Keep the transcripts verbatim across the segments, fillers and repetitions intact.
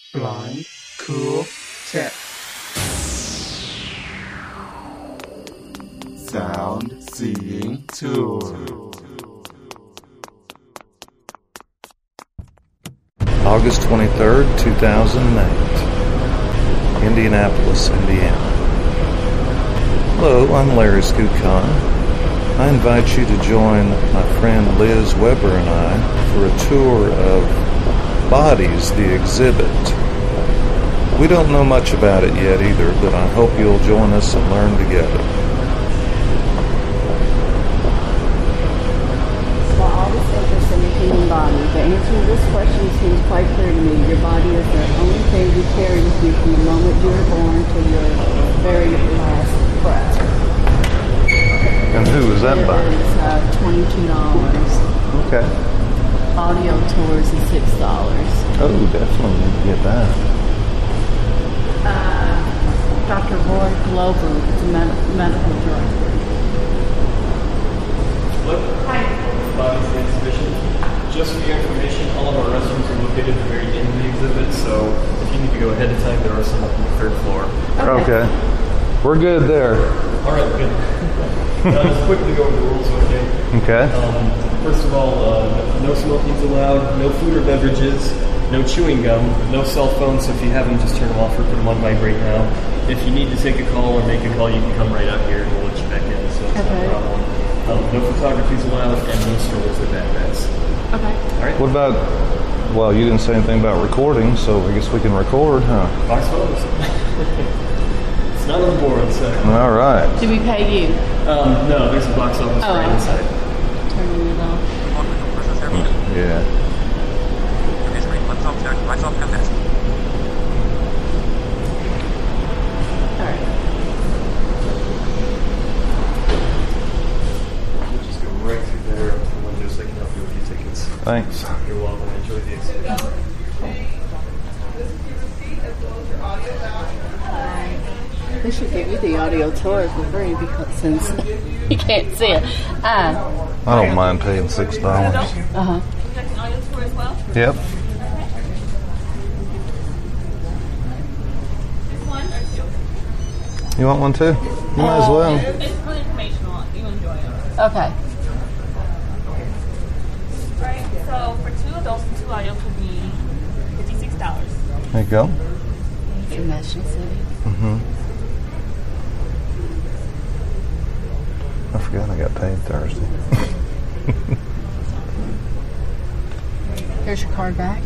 Blind Cool Tech. Sound Seeing Tour. August twenty-third, two thousand eight, Indianapolis, Indiana. Hello, I'm Larry Scootcon. I invite you to join my friend Liz Weber and I for a tour of Bodies, the exhibit. We don't know much about it yet either, but I hope you'll join us and learn together. While all this interest in the human body, the answer to this question seems quite clear to me. Your body is the only thing you carry with you from the moment you were born to your very last breath. And who is that it by? It is uh, twenty-two dollars. Okay. Audio tours is six dollars. Oh, definitely need to get that. Uh, Doctor Roy Glover is the med- medical director. Hi. Bodies the exhibition. Just for your information, all of our restrooms are located at the very end of the exhibit, so if you need to go ahead of time, there are some up on the third floor. Okay. okay. We're good there. All right, good. Now, just quickly go over the rules, okay? Okay. Um, first of all, uh, no smoking is allowed, no food or beverages, no chewing gum, no cell phones, so if you have them, just turn them off or put them on vibrate now. If you need to take a call or make a call, you can come right out here and we'll let you back in, so it's okay. not a problem. Um, no photography is allowed and no strollers or backpacks. Okay. All right. What about, well, you didn't say anything about recording, so I guess we can record, huh? Box photos. It's not on the board, so. All right. Do we pay you? Um, no, there's a box office oh, right inside. Turn it off. Yeah. Alright. We'll just go right through there to the window so I can help you with your tickets. Thanks. You're welcome. Enjoy the exhibition. They should give you the audio tour for free because since you can't see it. Uh, I don't mind paying six dollars. uh-huh. Would you like an audio tour as well? Yep. Just one or two? You want one too? You might as well. It's really informational. You enjoy it. Okay. Alright, so for two adults and two audios would be fifty-six dollars. There you go. From National City. Mm-hmm. I forgot I got paid Thursday. Here's your card back.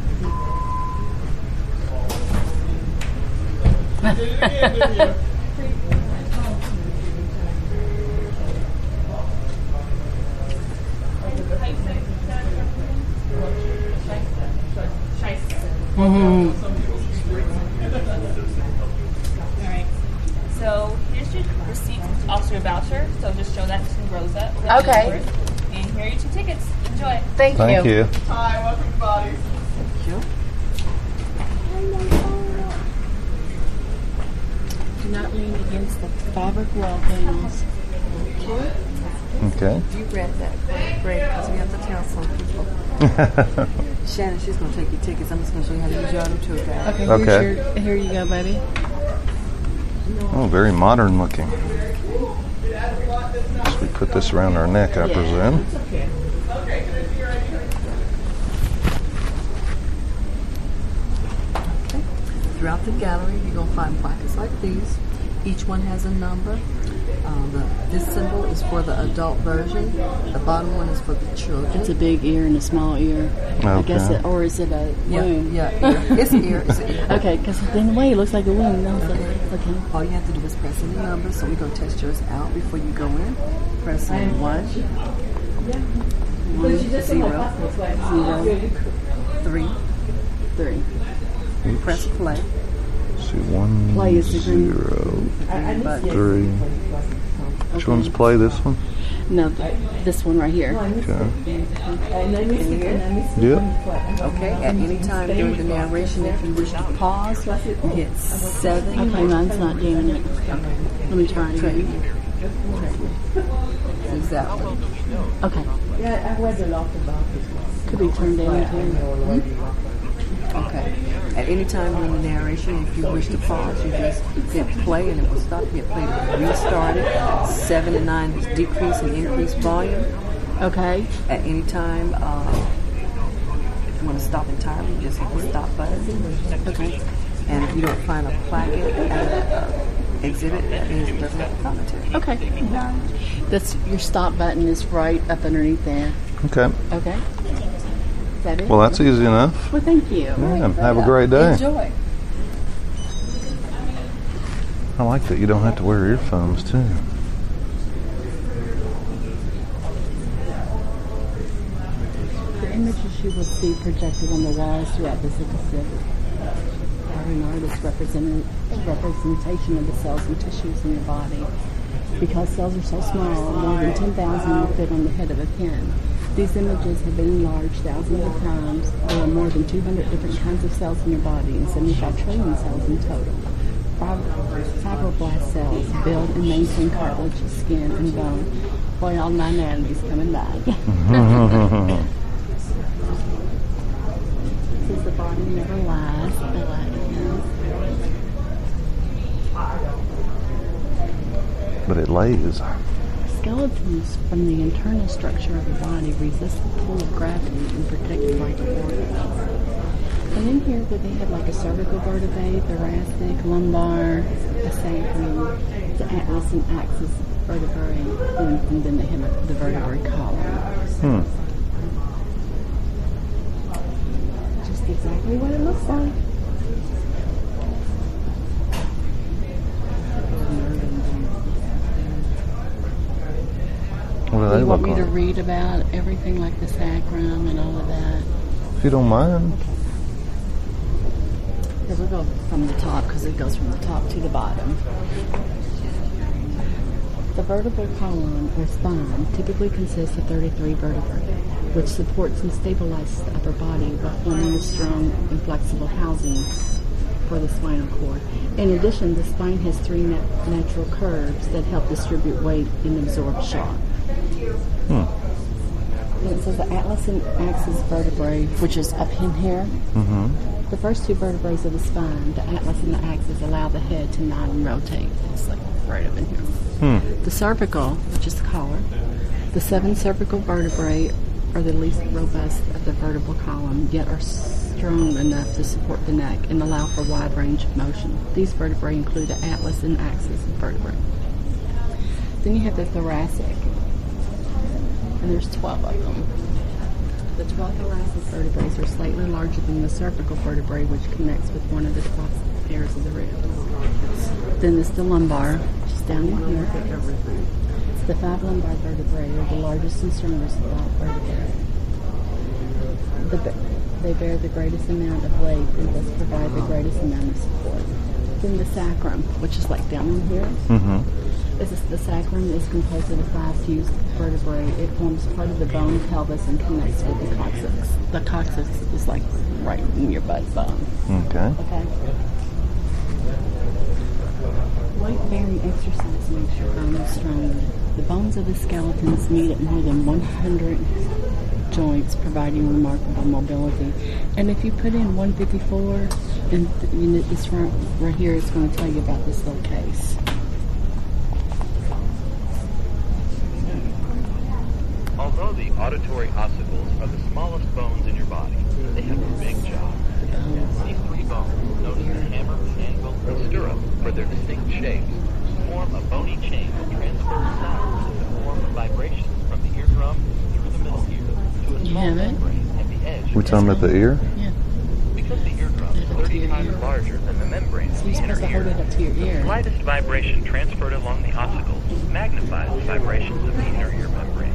Mm-hmm. Alright. So here's your receipt, also your voucher. So just show that to Rosa. Okay. And here are your two tickets. Enjoy. Thank, Thank you. you. Hi, welcome to Bodies. Thank you. Do not lean against the fabric wall panels. Okay. You read that great because we have to tell some people. Shannon, she's going to take your tickets. I'm just going to show you how to use your auto tour guide. Okay, Okay. here's your, here you go, baby. Oh, very modern looking. So we put this around our neck, I Yeah. presume. Okay. Throughout the gallery, you're going to find plaques like these. Each one has a number. Um, the, this symbol is for the adult version. The bottom one is for the children. It's a big ear and a small ear. I guess Okay. it, or is it a yeah, wound? yeah, ear. It's an ear. It's an ear. Okay, because in a way it looks like a wound. I was like, okay. All you have to do is press in the numbers. So we're going to test yours out before you go in. Press in one, one, zero, zero, three, Three. Oops. press play. See, one, Play is the green. zero, But three. Which one's play? This one? No, th- this one right here. Okay. Yep. Yep. Okay, at any time during the narration, if you wish to pause, you hit seven. Okay, mine's not doing it. Let me try it again. Exactly. Okay. Yeah, I read a lot about it. Could be turned down too. Okay. At any time during the narration, if you wish to pause, you just hit play and it will stop. Hit play to restart it. Seven and nine is decrease and increase volume. Okay. At any time, uh, if you want to stop entirely, you just hit the stop button. Okay. And if you don't find a placket at uh, exhibit, that means it doesn't have a commentary. Okay. That's your stop button is right up underneath there. Okay. Okay. Is that it? Well, that's easy enough. Well, thank you. Yeah, have a great day. Enjoy. I like that you don't have to wear earphones, too. The images you will see projected on the walls throughout this exhibit are an artist's represent- representation of the cells and tissues in your body. Because cells are so small, more than ten thousand will fit on the head of a pin. These images have been enlarged thousands of times. There are more than two hundred different kinds of cells in your body and seventy-five trillion cells in total. Fibroblast cells build and maintain cartilage, skin, and bone. Boy, all my anatomy's coming back. Since the body never lies, but I But it lays. Skeletons from the internal structure of the body resist the pull of gravity and protect vital organs. And in here, where they have like a cervical vertebrae, thoracic, lumbar, a sacrum, the atlas and axis vertebrae, and, and then they have the vertebrae column. Hmm. Just exactly what it looks like. What do Do they you look want me like? to read about everything like the sacrum and all of that? If you don't mind. Okay, we'll go from the top because it goes from the top to the bottom. The vertebral column or spine typically consists of thirty-three vertebrae, which supports and stabilizes the upper body while forming a strong and flexible housing for the spinal cord. In addition, the spine has three nat- natural curves that help distribute weight and absorb shock. Hmm. And it says the atlas and axis vertebrae, which is up in here. Mm-hmm. The first two vertebrae of the spine, the atlas and the axis, allow the head to nod and rotate. It's like right up in here. Hmm. The cervical, which is the collar, the seven cervical vertebrae are the least robust of the vertebral column, yet are strong enough to support the neck and allow for wide range of motion. These vertebrae include the atlas and axis vertebrae. Then you have the thoracic, and there's twelve of them. The twelve thoracic vertebrae are slightly larger than the cervical vertebrae, which connects with one of the twelve pairs of the ribs. Then there's the lumbar, which is down in here. The five lumbar vertebrae are the largest and strongest of all vertebrae. The, they bear the greatest amount of weight and thus provide the greatest amount of support. Then the sacrum, which is like down in here. Mm-hmm. This is, the sacrum is composed of the five fused vertebrae. It forms part of the bone pelvis and connects with the coccyx. The coccyx is like right in your butt bone. Okay. Okay. Weight-bearing exercise makes your bones stronger. The bones of the skeletons meet at more than one hundred joints, providing remarkable mobility. And if you put in one fifty-four, and you know, this right, right here, it's going to tell you about this little case. Although the auditory ossicles are the smallest bones in your body, they have a big job. These three bones, known as the hammer, anvil, and stirrup, for their distinct shapes, form a bony chain that transfers sound in the form of vibrations from the eardrum through the middle ear to a You small have it? membrane at the edge. We're talking about the ear? Yeah. Because the eardrum is thirty times larger than the membrane of So the you're inner supposed to hold ear, it up to your the ear. slightest vibration transferred along the ossicles magnifies the vibrations of the inner ear membrane.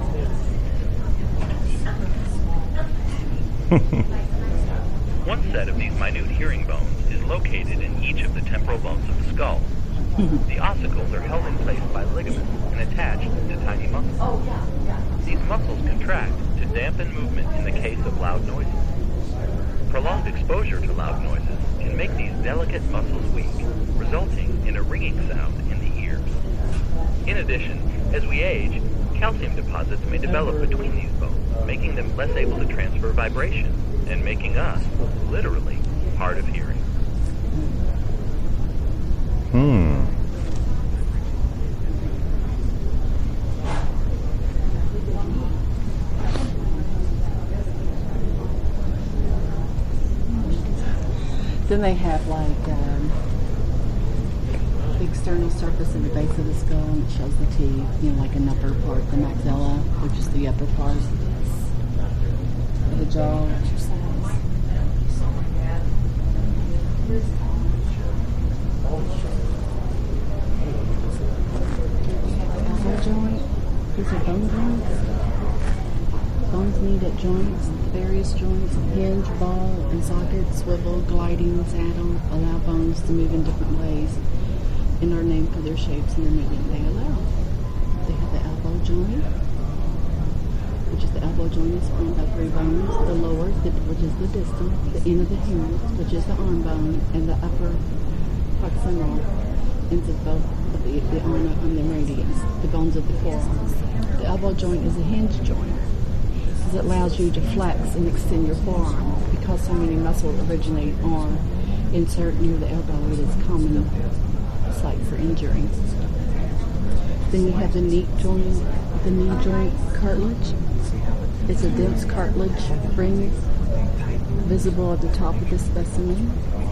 One set of these minute hearing bones is located in each of the temporal bones of the skull. The ossicles are held in place by ligaments and attached to tiny muscles. These muscles contract to dampen movement in the case of loud noises. Prolonged exposure to loud noises can make these delicate muscles weak, resulting in a ringing sound in the ears. In addition, as we age, calcium deposits may develop between these bones, making them less able to transfer vibration, and making us, literally, hard of hearing. Hmm. Then they have like um, the external surface in the base of the skull, and it shows the teeth, you know, like an upper part, the maxilla, which is the upper part of the jaw. Elbow joint. These are bone joints. Bones meet at joints, various joints, hinge, ball, and socket, swivel, gliding, saddle, allow bones to move in different ways and are named for their shapes and the movement they allow. They have the elbow joint, which is the elbow joint is formed by three bones, the lower, the, which is the distal, the end of the humerus, which is the arm bone, and the upper proximal ends of both of the, the ulna and the radius, the bones of the forearm. The elbow joint is a hinge joint. It allows you to flex and extend your forearm because so many muscles originate or insert near the elbow. It is a common site for injury. Then you have the knee joint, the knee joint cartilage. It's a dense cartilage ring visible at the top of the specimen.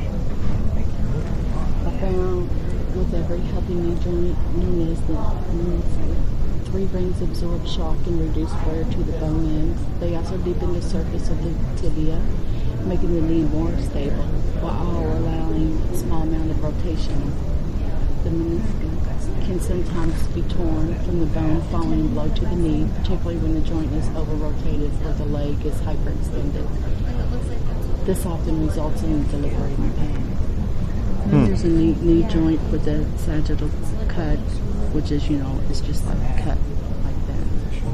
I found with every healthy knee joint known as the three rings absorb shock and reduce wear to the bone ends. They also deepen the surface of the tibia, making the knee more stable, while allowing a small amount of rotation. The meniscus can sometimes be torn from the bone following a blow to the knee, particularly when the joint is over-rotated or the leg is hyperextended. This often results in deliberating pain. And then there's a knee, knee joint with a sagittal cut, which is, you know, it's just like a cut like that.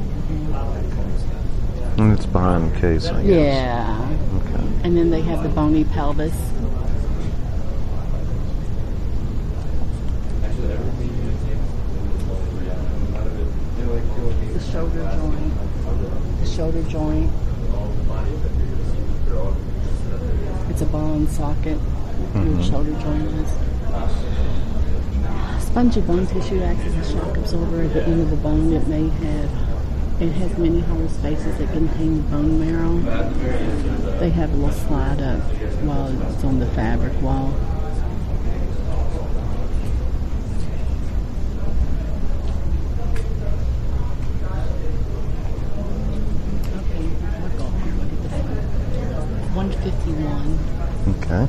And it's behind the case, I guess. Yeah. Okay. And then they have the bony pelvis. The shoulder joint. The shoulder joint. It's a ball and socket. Where the shoulder joint is. Spongy bone tissue acts as a shock absorber at the end of the bone. It may have, it has many hollow spaces that contain bone marrow. They have a little slide up while it's on the fabric wall. Okay, we're going. one fifty-one. Okay.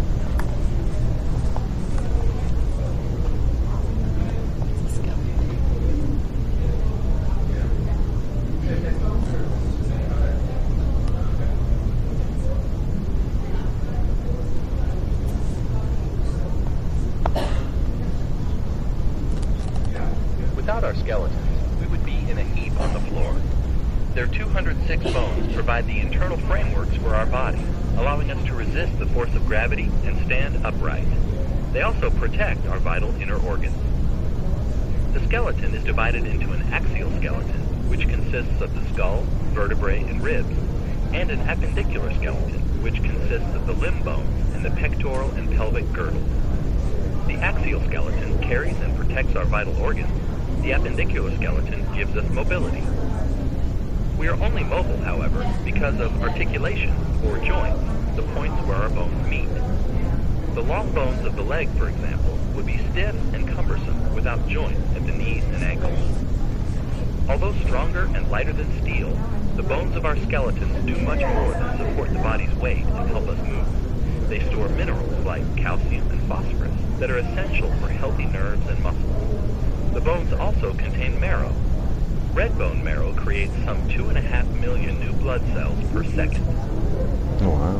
Without our skeletons, we would be in a heap on the floor. Their two hundred six bones provide the internal frameworks for our body, allowing us to resist the force of gravity and stand upright. They also protect our vital inner organs. The skeleton is divided into an axial skeleton, which consists of the skull, vertebrae, and ribs, and an appendicular skeleton, which consists of the limb bones and the pectoral and pelvic girdle. The axial skeleton carries and protects our vital organs. The appendicular skeleton gives us mobility. We are only mobile, however, because of articulation, or joints, the points where our bones meet. The long bones of the leg, for example, would be stiff and cumbersome without joints at the knees and ankles. Although stronger and lighter than steel, the bones of our skeletons do much more than support the body's weight and help us move. They store minerals like calcium and phosphorus that are essential for healthy nerves and muscles. The bones also contain marrow. Red bone marrow creates some two and a half million new blood cells per second. Oh, wow.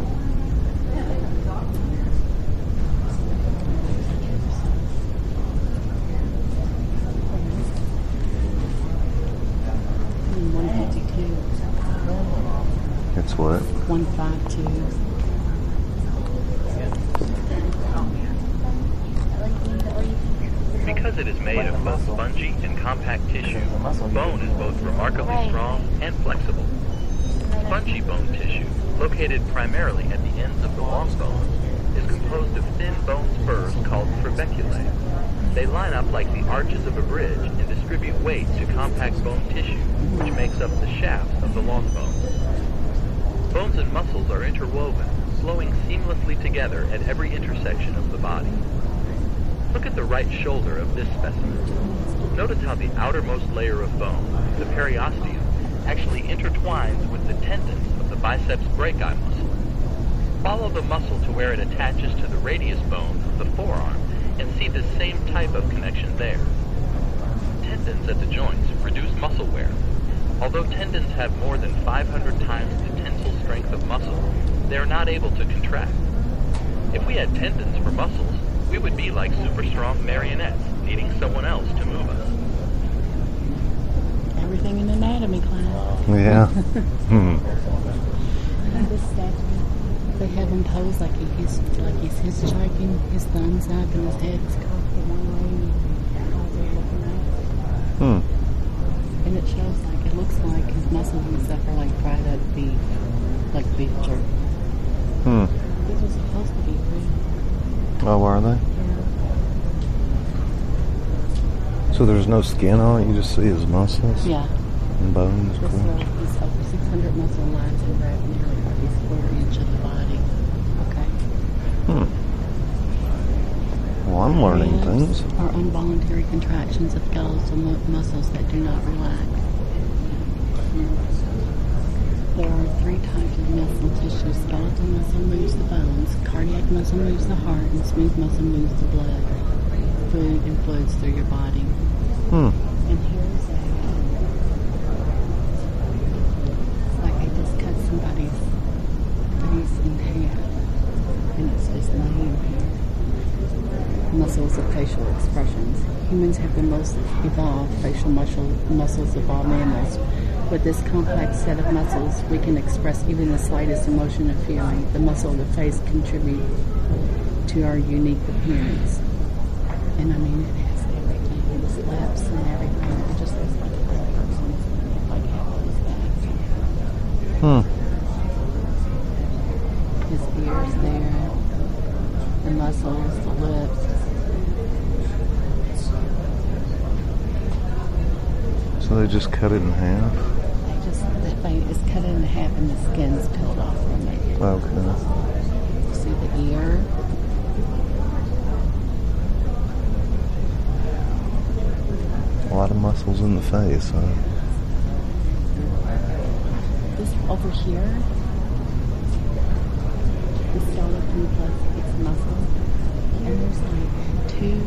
one fifty-two. It's what? one fifty-two. Because it is made of both spongy and compact tissue, bone is both remarkably strong and flexible. Spongy bone tissue, located primarily at the ends of the long bones, trabeculae. They line up like the arches of a bridge and distribute weight to compact bone tissue, which makes up the shaft of the long bone. Bones and muscles are interwoven, flowing seamlessly together at every intersection of the body. Look at the right shoulder of this specimen. Notice how the outermost layer of bone, the periosteum, actually intertwines with the tendons of the biceps brachii muscle. Follow the muscle to where it attaches to the radius bone of the forearm and see the same type of connection there. Tendons at the joints reduce muscle wear. Although tendons have more than five hundred times the tensile strength of muscle, they are not able to contract. If we had tendons for muscles, we would be like super strong marionettes, needing someone else to move us. Everything in anatomy class. Yeah. hmm. And this statue, they have him pose like he's like he's hitchhiking, his thumbs up and his head's cocked the one way, and eyes are looking up. Hmm. And it shows like it looks like his muscles and stuff are like fried up beef, like beef jerky. Hmm. These are supposed to be real. Oh, are they? Yeah. So there's no skin on it? You just see his muscles? Yeah. And bones? This Cool. uh, he's over six hundred muscle lines and wrap nearly every square inch of the body. Okay. Hmm. Well, I'm learning Ribs things. are involuntary contractions of skeletal mu- muscles that do not relax. There are three types of muscle tissue. Skeletal muscle moves the bones, cardiac muscle moves the heart, and smooth muscle moves the blood. Food and fluids through your body. Hmm. And here's a, like I just cut somebody's face in half, and it's just laying here. Muscles of facial expressions. Humans have the most evolved facial muscle, muscles of all mammals. With this complex set of muscles, we can express even the slightest emotion or feeling. The muscle of the face contribute to our unique appearance. And I mean, it has everything. His lips and everything. It just looks like a real person. It's like half his back. Hmm. His ears there. The muscles, the lips. So they just cut it in half? They just, the face is cut in half and the skin's peeled off from it. Okay. See the ear? A lot of muscles in the face, huh? This over here, the skeleton plus its muscle, and there's like two,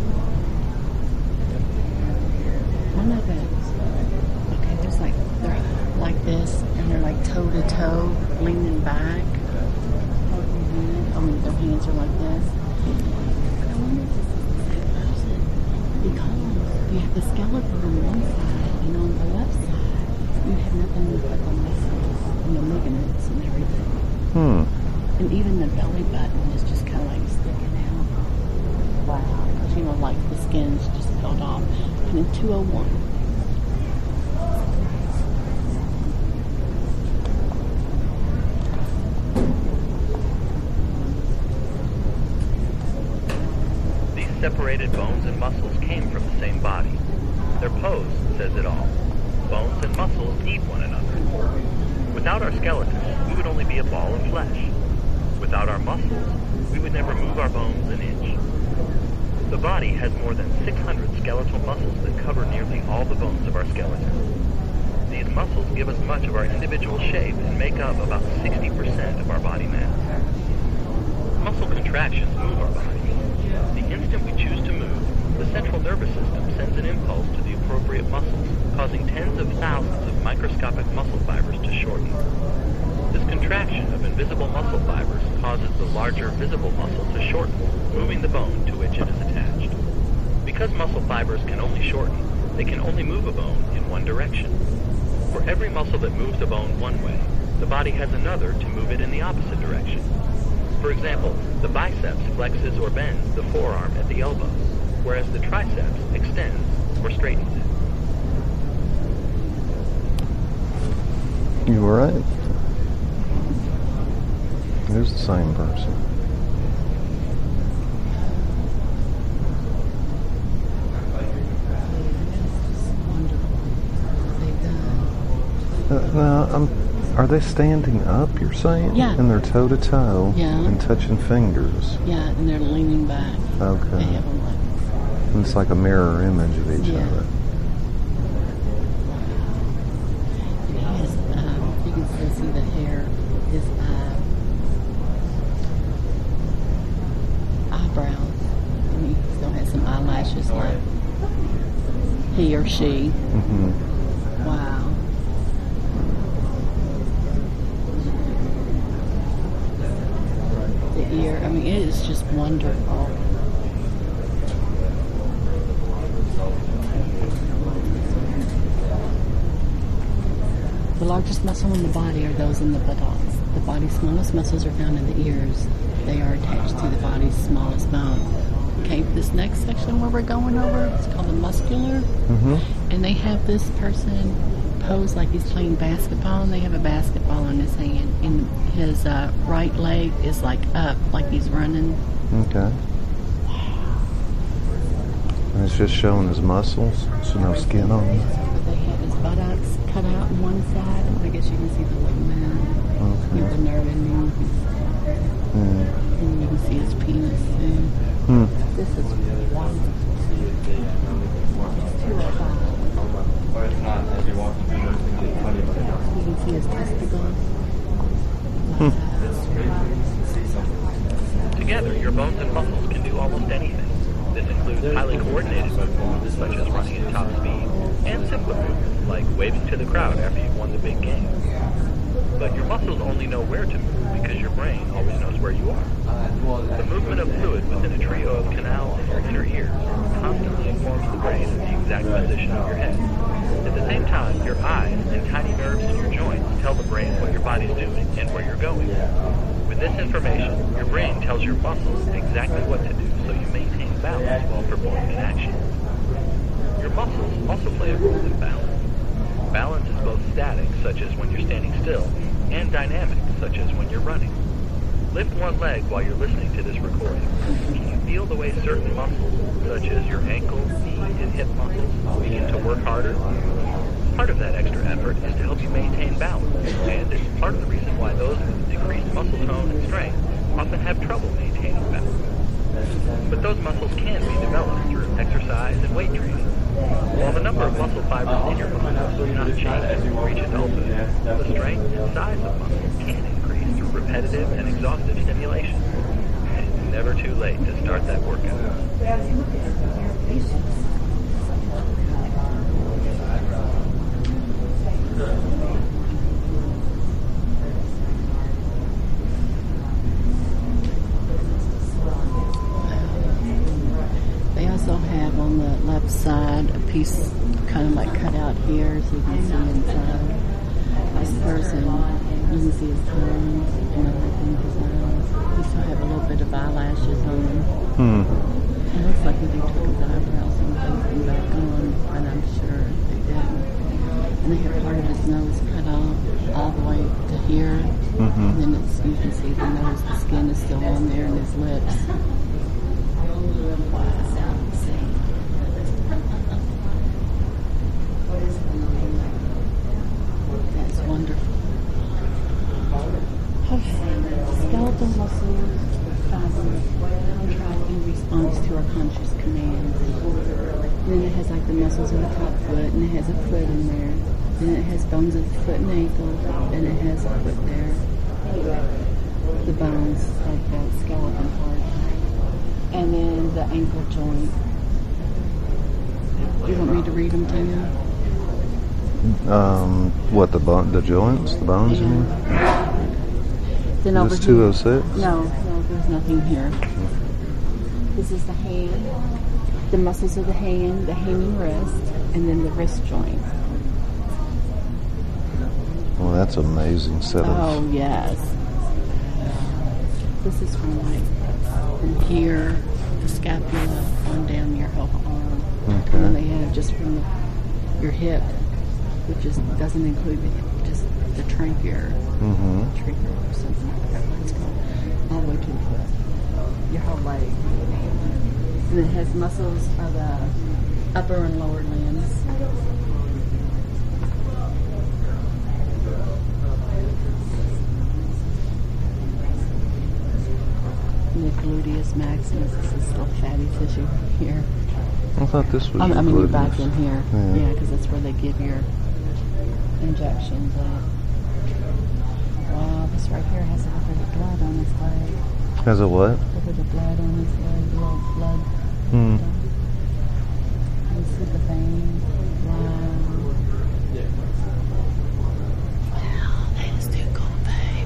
one of it, okay, there's like, they're like this, and they're like toe to toe, leaning back, holding hand, I mean, their hands are like this. But I wonder if this is the same person, because you have the skeleton on one side, and on the left side, you have nothing but the muscles and the ligaments and everything. Hmm. And even the belly button is just kind of like sticking out. Wow. Because, you know, like the skin's just peeled off. And in two oh one. These separated bones and muscles came from the same body. Their pose says it all. Bones and muscles need one another. Without our skeletons, we would only be a ball of flesh. Without our muscles, we would never move our bones an inch. The body has more than six hundred skeletal muscles that cover nearly all the bones of our skeleton. These muscles give us much of our individual shape and make up about sixty percent of our body mass. Muscle contractions move our body. The instant we choose to move, the central nervous system sends an impulse to the appropriate muscles, causing tens of thousands of microscopic muscle fibers to shorten. This contraction of invisible muscle fibers causes the larger visible muscle to shorten, moving the bone to which it is attached. Because muscle fibers can only shorten, they can only move a bone in one direction. For every muscle that moves a bone one way, the body has another to move it in the opposite direction. For example, the biceps flexes or bends the forearm at the elbow, whereas the triceps extends or straightens it. You were right. There's the same person. Now, um, are they standing up, you're saying? Yeah. And they're toe to toe? Yeah. And touching fingers? Yeah, and they're leaning back. Okay. They have them like... And it's like a mirror image of each Yeah. other. He has, um, you can still see the hair, his uh, eyebrows. And he still has some eyelashes like he or she. Mm-hmm. Wow. The ear, I mean, it is just wonderful. The largest muscle in the body are those in the buttocks. The body's smallest muscles are found in the ears. They are attached to the body's smallest bone. Okay, this next section where we're going over, it's called the muscular. Mm-hmm. And they have this person pose like he's playing basketball, and they have a basketball in his hand. And his uh, right leg is like up, like he's running. Okay. And it's just showing his muscles, so no skin on them. But they have his buttocks cut out on one side, and I guess you can see the ligament, Okay. the nerve ending, Mm. and you can see his penis too. Hmm. This is wonderful. It's two oh five. You can see his testicles. Together, your bones and muscles can do almost anything. This includes highly coordinated movements, such as running at top speed, and simpler movements, like waving to the crowd after you've won the big game. But your muscles only know where to move because your brain always knows where you are. The movement of fluid within a trio of canals in your inner ears constantly informs the brain of the exact position of your head. At the same time, your eyes and tiny nerves in your joints tell the brain what your body's doing and where you're going. With this information, your brain tells your muscles exactly what to do so you maintain balance while performing an action. Your muscles also play a role in balance. Balance is both static, such as when you're standing still, and dynamic, such as when you're running. Lift one leg while you're listening to this recording. Can you feel the way certain muscles, such as your ankle, knee, and hip muscles, begin to work harder? Part of that extra effort is to help you maintain balance, and it's part of the reason why those with decreased muscle tone and strength often have trouble maintaining balance. But those muscles can be developed through exercise and weight training. While the number of muscle fibers in your muscles does not change as you reach adulthood, the strength and size of muscles can increase through repetitive and exhaustive stimulation. It's never too late to start that workout. They also have on the left side a piece kind of like cut out here so you can see inside. This person, you can see his tongue and everything, his eyes. He still have a little bit of eyelashes on him. Hmm. It looks like they took his eyebrows and placed them back on, but I'm sure they didn't. And they have part of his nose cut off all the way to here. Mm-hmm. And then it's, you can see the nose, the skin is still on there, and his lips. That's wonderful. Okay. Skeletal muscles fibers contract in response to our conscious commands. And then it has like the muscles of the top foot, and it has a foot in there. Then it has bones of the foot and ankle, and it has a foot there. The bones, like that skeleton part. And then the ankle joint. Do you want me to read them to you? Um, what, the bone, the joints, the bones, you mean? Then Is over this here- two oh six? No, no, there's nothing here. This is the hand, the muscles of the hand, the hanging wrist, and then the wrist joint. Well, that's an amazing set of... Oh, yes. This is from like from here, the scapula, on down your whole arm. Okay. And then they have just from the, your hip, which is doesn't include the hip, just the trachea, Mm-hmm. trachea or something like that. It's called all the way to the foot, your whole leg. And it has muscles of the upper and lower limbs. And the gluteus maximus is this little fatty tissue here. I thought this was I, your I mean, you're gluteus. back in here. Yeah. Yeah, because that's where they give your injections at. Wow, this right here has a little bit of blood on his leg. Has a what? A little bit of blood on his leg, a little blood. Hmm. You see the vein. Wow. Wow, that is too cool, babe.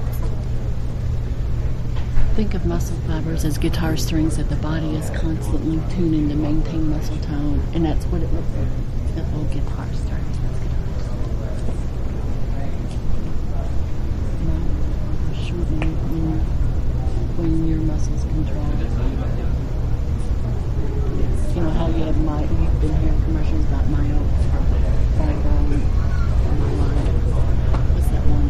Think of muscle fibers as guitar strings that the body is constantly tuning to maintain muscle tone, and that's what it looks like. That little guitar strings. That's guitar strings. No, shorten when, when your muscles contract. You know how you have my, you've been hearing commercials about myofibro, what's that one?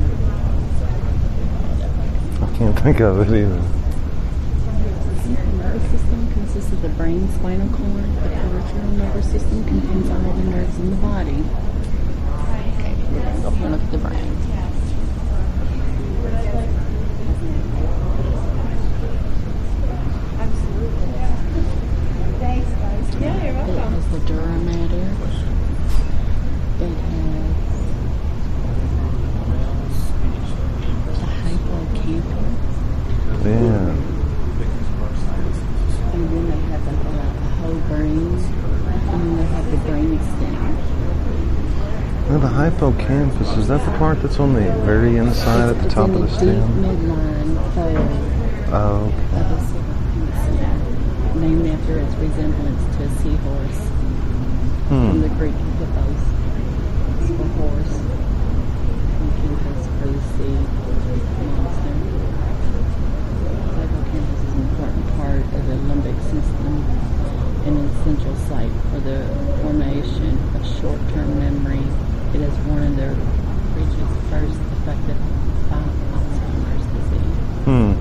I can't think of it either. The nervous system consists of the brain, spinal cord. The peripheral nervous system contains all the nerves in the body. Okay, we're going to go for a look at the brain. Yeah, you're It welcome. has the dura mater. It has the hippocampus. Yeah. And then they have the, uh, the whole brain. And then they have the brain stem. Now the hippocampus, is that the part that's on the very inside at the It's top in of the deep stem? midline fold Oh, okay. of the stem. Named after its resemblance to a seahorse. From the Hmm. Greek hippos is for horse. And campus for the sea monster. Hippocampus is an important part of the limbic system and an essential site for the formation of short-term memory. It is one of the regions first affected by Alzheimer's disease. Hmm.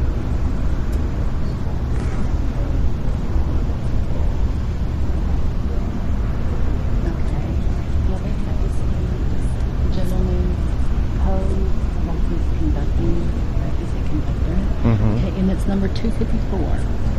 Okay. Well, they have this gentleman pose like he's conducting, like he's a conductor. Mhm. Okay, and it's number two fifty-four.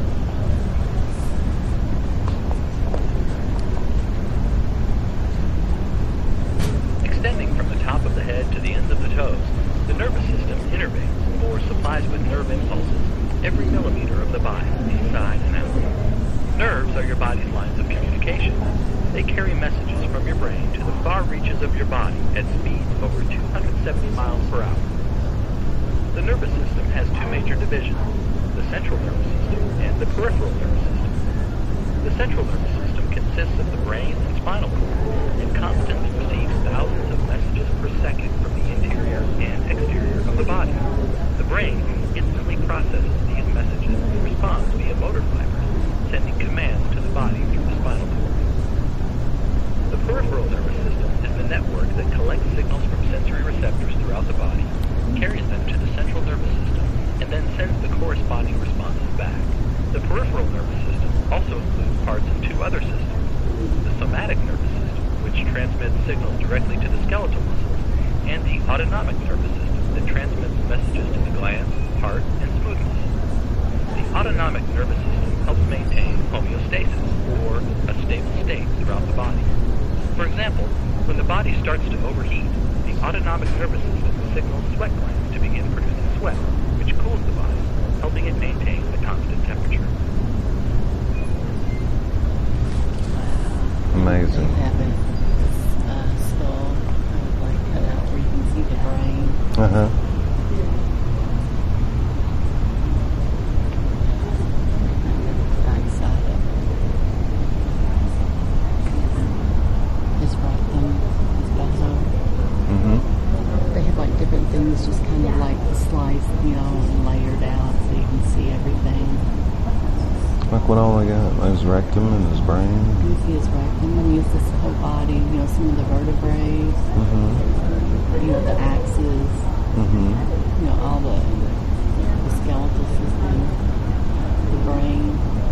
Extending from the top of the head to the ends of the toes, the nervous system innervates or supplies with nerve impulses every millimeter of the body, inside and out. Nerves are your body's lines of communication. They carry messages from your brain to the far reaches of your body at speeds over two hundred seventy miles per hour. The nervous system has two major divisions, the central nervous system and the peripheral nervous system. The central nervous system consists of the brain and spinal cord and constantly receives thousands of messages per second from the interior and exterior of the body. The brain instantly processes these messages and responds via motor fibers, sending commands to the body through the spinal cord. The peripheral nervous system is the network that collects signals from sensory receptors throughout the body, carries them to the central nervous system, and then sends the corresponding responses back. The peripheral nervous system also includes parts in two other systems, the somatic nervous system, which transmits signals directly to the skeletal muscles, and the autonomic nervous system that transmits messages to the glands, heart, and smooth muscles. The autonomic nervous system helps maintain homeostasis, or a stable state throughout the body. For example, when the body starts to overheat, the autonomic nervous system signals sweat glands to begin producing sweat, which cools the body, helping it maintain a constant temperature. Amazing. They have a uh, skull kind of like cut out where you can see the brain. Uh huh. Right side of it. His rectum, his bezo. Mm-hmm. They have like different things just kind of like sliced, you know, and layered out so you can see everything. Like what all I got? His rectum and his brain. You can see his rectum and he has this whole body, you know, some of the vertebrae, Mm-hmm. you know, the axes, Mm-hmm. you know, all the, the skeletal system, the brain.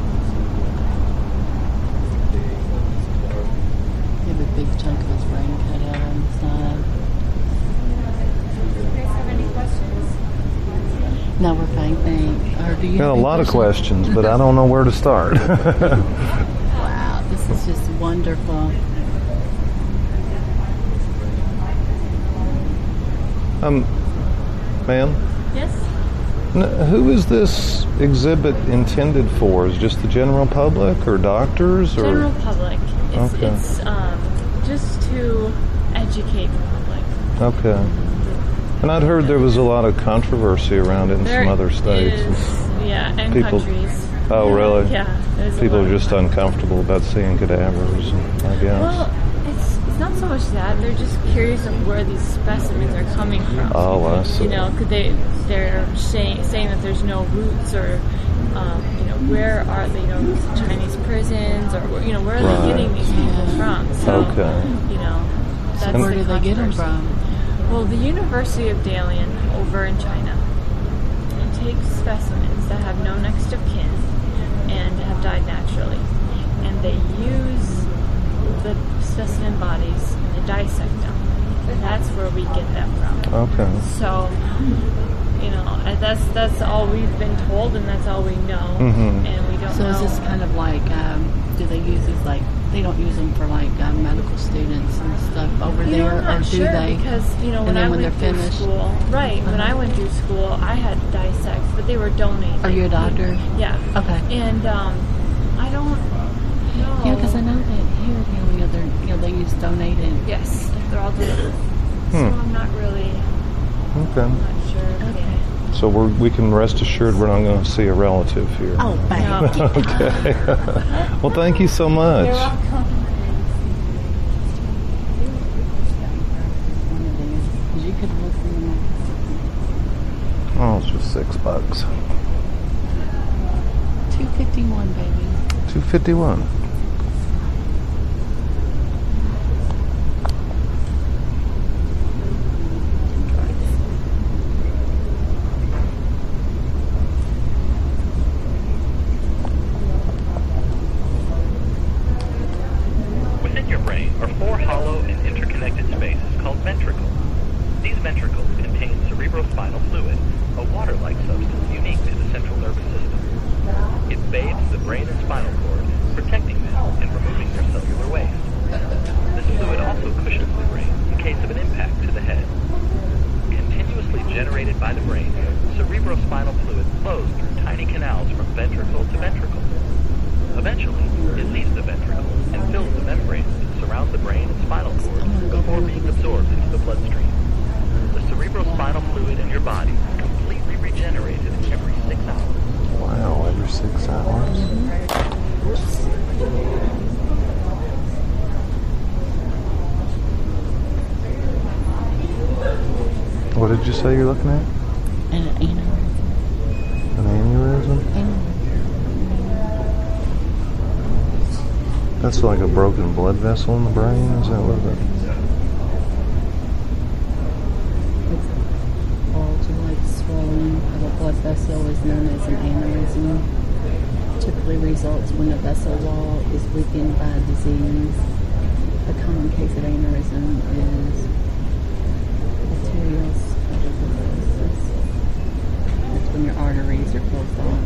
You have a big chunk of his brain cut out on the side. Do you guys have any questions? No, we're fine, thanks. Or do you Got have a any lot of questions? questions, but I don't know where to start. Wow, this is just wonderful. um, ma'am, Yes. n- who is this exhibit intended for? Is it just the general public or doctors? Or General public. It's, Okay. it's um, just to educate the public. Okay. And I'd heard there was a lot of controversy around it in There some other states. is, yeah, and People- countries. Oh, really? Yeah. there's a People lot are of- just uncomfortable about seeing cadavers, I guess. Well, it's, it's not so much that. They're just curious of where these specimens are coming from. Oh, I see. You know, could they, they're saying, saying that there's no roots or, um, you know, where are they, you know, Chinese prisons or, you know, where are Right. they getting these people from? So, Okay. you know, that's Where the do they get them controversy. from? Well, the University of Dalian over in China takes specimens that have no next of kin and have died naturally, and they use the specimen bodies and they dissect them. And that's where we get them from. Okay. So, you know, and that's that's all we've been told, and that's all we know, Mhm. and we don't So know. is this kind of like, um, do they use these like, they don't use them for like uh, medical students and stuff over You know, there, I'm not or do sure they? because you know and when then I when went they're through finished? school, right? When Uh-huh. I went through school, I had dissects, but they were donated. Are you a doctor? Yeah. Okay. And um, I don't know. Yeah, because I know that here, you know, they're, you know, they use donated. Yes, they're all donated. So Hmm. I'm not really Okay. not sure. Okay. So we're, we can rest assured we're not going to see a relative here. Oh, thank you. Okay. Well, thank you so much. You're welcome. One of these, 'cause you could look in them. Oh, it's just six bucks. Two fifty one, baby. Two fifty-one. Within your brain are four hollow and interconnected spaces called ventricles. These ventricles contain cerebrospinal fluid, a water-like substance unique to the central nervous system. It bathes the brain and spinal cord, protecting them and removing their cellular waste. This fluid also cushions the brain in case of an impact to the head. Continuously generated by the brain, cerebrospinal fluid flows through tiny canals from ventricle to ventricle. Eventually, it leaves the ventricle and fills the membranes that surround the brain and spinal cord before being absorbed into the bloodstream. The cerebrospinal fluid in your body is completely regenerated every six hours. Wow, every six hours. What did you say you're looking at? And an aneurysm. An aneurysm? Aneurysm. That's like a broken blood vessel in the brain? Is that what it is? It's bulge like swelling of a blood vessel is known as an aneurysm. Typically results when the vessel wall is weakened by disease. A common case of aneurysm is arterial sclerosis. That's when your arteries are closed off.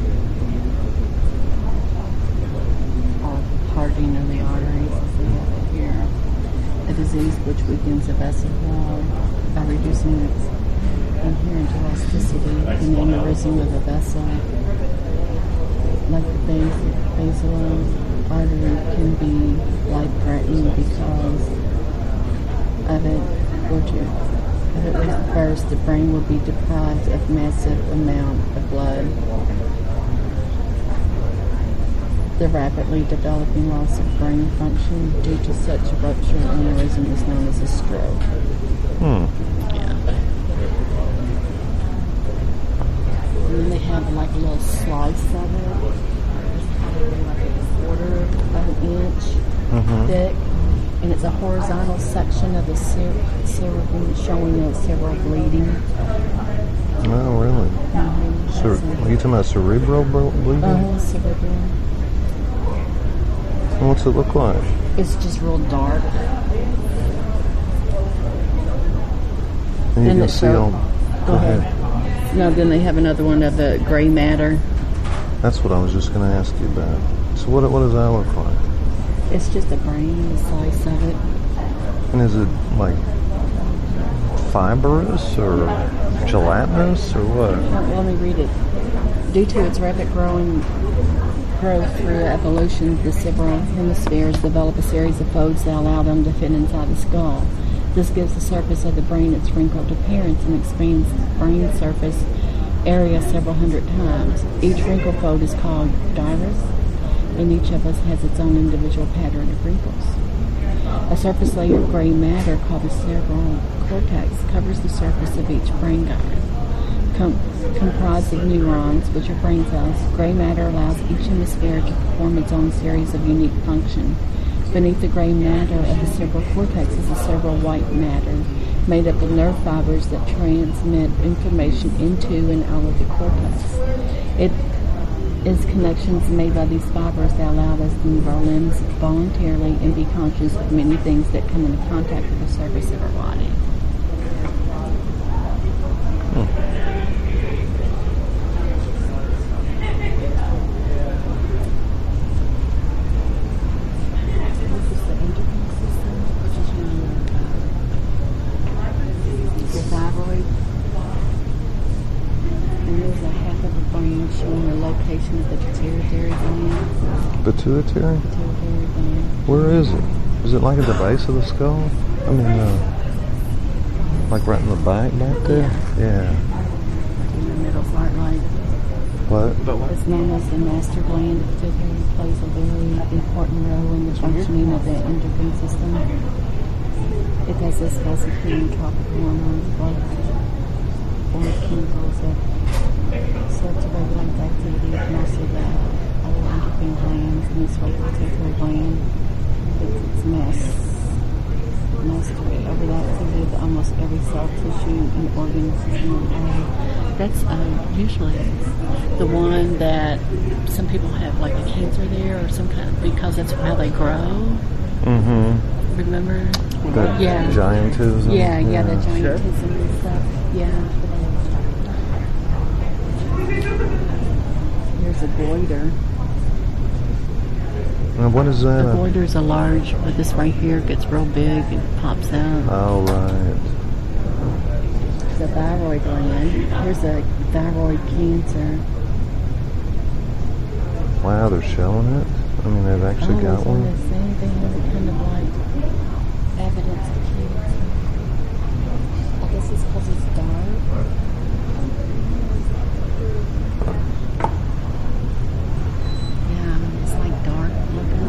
Or hardening of the arteries, as we have it here. A disease which weakens the vessel wall by reducing its inherent elasticity. An aneurysm of the vessel, like the base, basilar artery, can be life-threatening because of it. Which if it was burst, the brain would be deprived of massive amount of blood. The rapidly developing loss of brain function due to such a rupture aneurysm is known as a stroke. Hmm. Yeah. And then they have like a little slice of it. It's probably like a quarter of an inch Mm-hmm. thick. And it's a horizontal section of the cer- cerebrum showing the cerebral bleeding. Oh, really? Mm-hmm. Cere- are you talking about cerebral ble- bleeding? Uh, cerebrum. And what's it look like? It's just real dark. And you And can it see show- all... Go ahead. No, then they have another one of the gray matter. That's what I was just going to ask you about. So what what does that look like? It's just a brain, the slice of it. And is it like fibrous or gelatinous or what? Let, let me read it. Due to its rapid growing growth through evolution, the cerebral hemispheres develop a series of folds that allow them to fit inside the skull. This gives the surface of the brain its wrinkled appearance and expands the brain surface area several hundred times. Each wrinkle fold is called gyrus, and each of us has its own individual pattern of wrinkles. A surface layer of gray matter called the cerebral cortex covers the surface of each brain gyrus. Com- comprised of neurons, which are brain cells, gray matter allows each hemisphere to perform its own series of unique functions. Beneath the gray matter of the cerebral cortex is the cerebral white matter, made up of nerve fibers that transmit information into and out of the cortex. It is connections made by these fibers that allow us to move our limbs voluntarily and be conscious of many things that come into contact with the surface of our body. Hmm. Showing the location of the pituitary gland. Pituitary? Pituitary gland. Where is it? Is it like at the base of the skull? I mean, uh, like right in the back back there? Yeah. In the middle part, like. What? It's known as the master gland. The pituitary plays a very important role in the functioning of the endocrine system. It does discuss secreting tropical hormones, blood chemicals that serve to regulate the activity of most of the other endocrine glands, and this pituitary gland gets its mass, mastery over the activity of almost every cell, tissue, and organ system in the body. That's um, usually the one that some people have like a cancer there or some kind of, because that's how they grow. Mm-hmm. Remember? The yeah. giantism? Yeah, yeah, yeah. the giantism and stuff. Yeah. Here's a goiter. Now what is that? The goiter is a large, but this right here gets real big and pops out. Oh, right. The thyroid gland. Here's a thyroid cancer. Wow, they're showing it? I mean, they've actually oh, got one? Oh, the same thing as a kind of like evidence of cancer. I guess it's because it's dark. Yeah, it's like dark looking.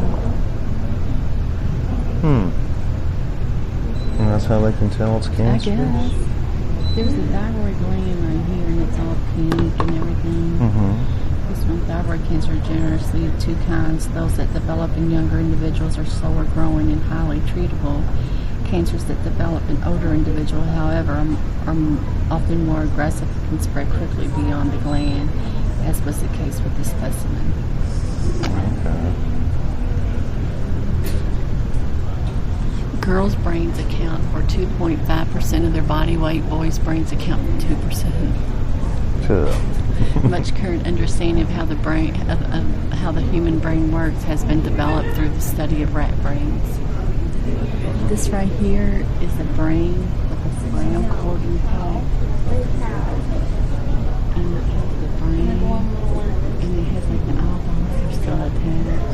Hmm. And that's how they can tell it's cancerous? I guess. There's a thyroid gland right here, and it's all pink and everything. Mm-hmm. This one, thyroid cancer, are generously of two kinds. Those that develop in younger individuals are slower growing and highly treatable. Cancers that develop in older individuals, however, are, are often more aggressive and can spread quickly beyond the gland, as was the case with this specimen. Okay. Girls' brains account for two point five percent of their body weight. Boys' brains account for two percent. Sure. Much current understanding of how the brain, of, of how the human brain works, has been developed through the study of rat brains. This right here is the brain with the spinal cord intact, and it has the brain, and it has like the eyeballs are still attached.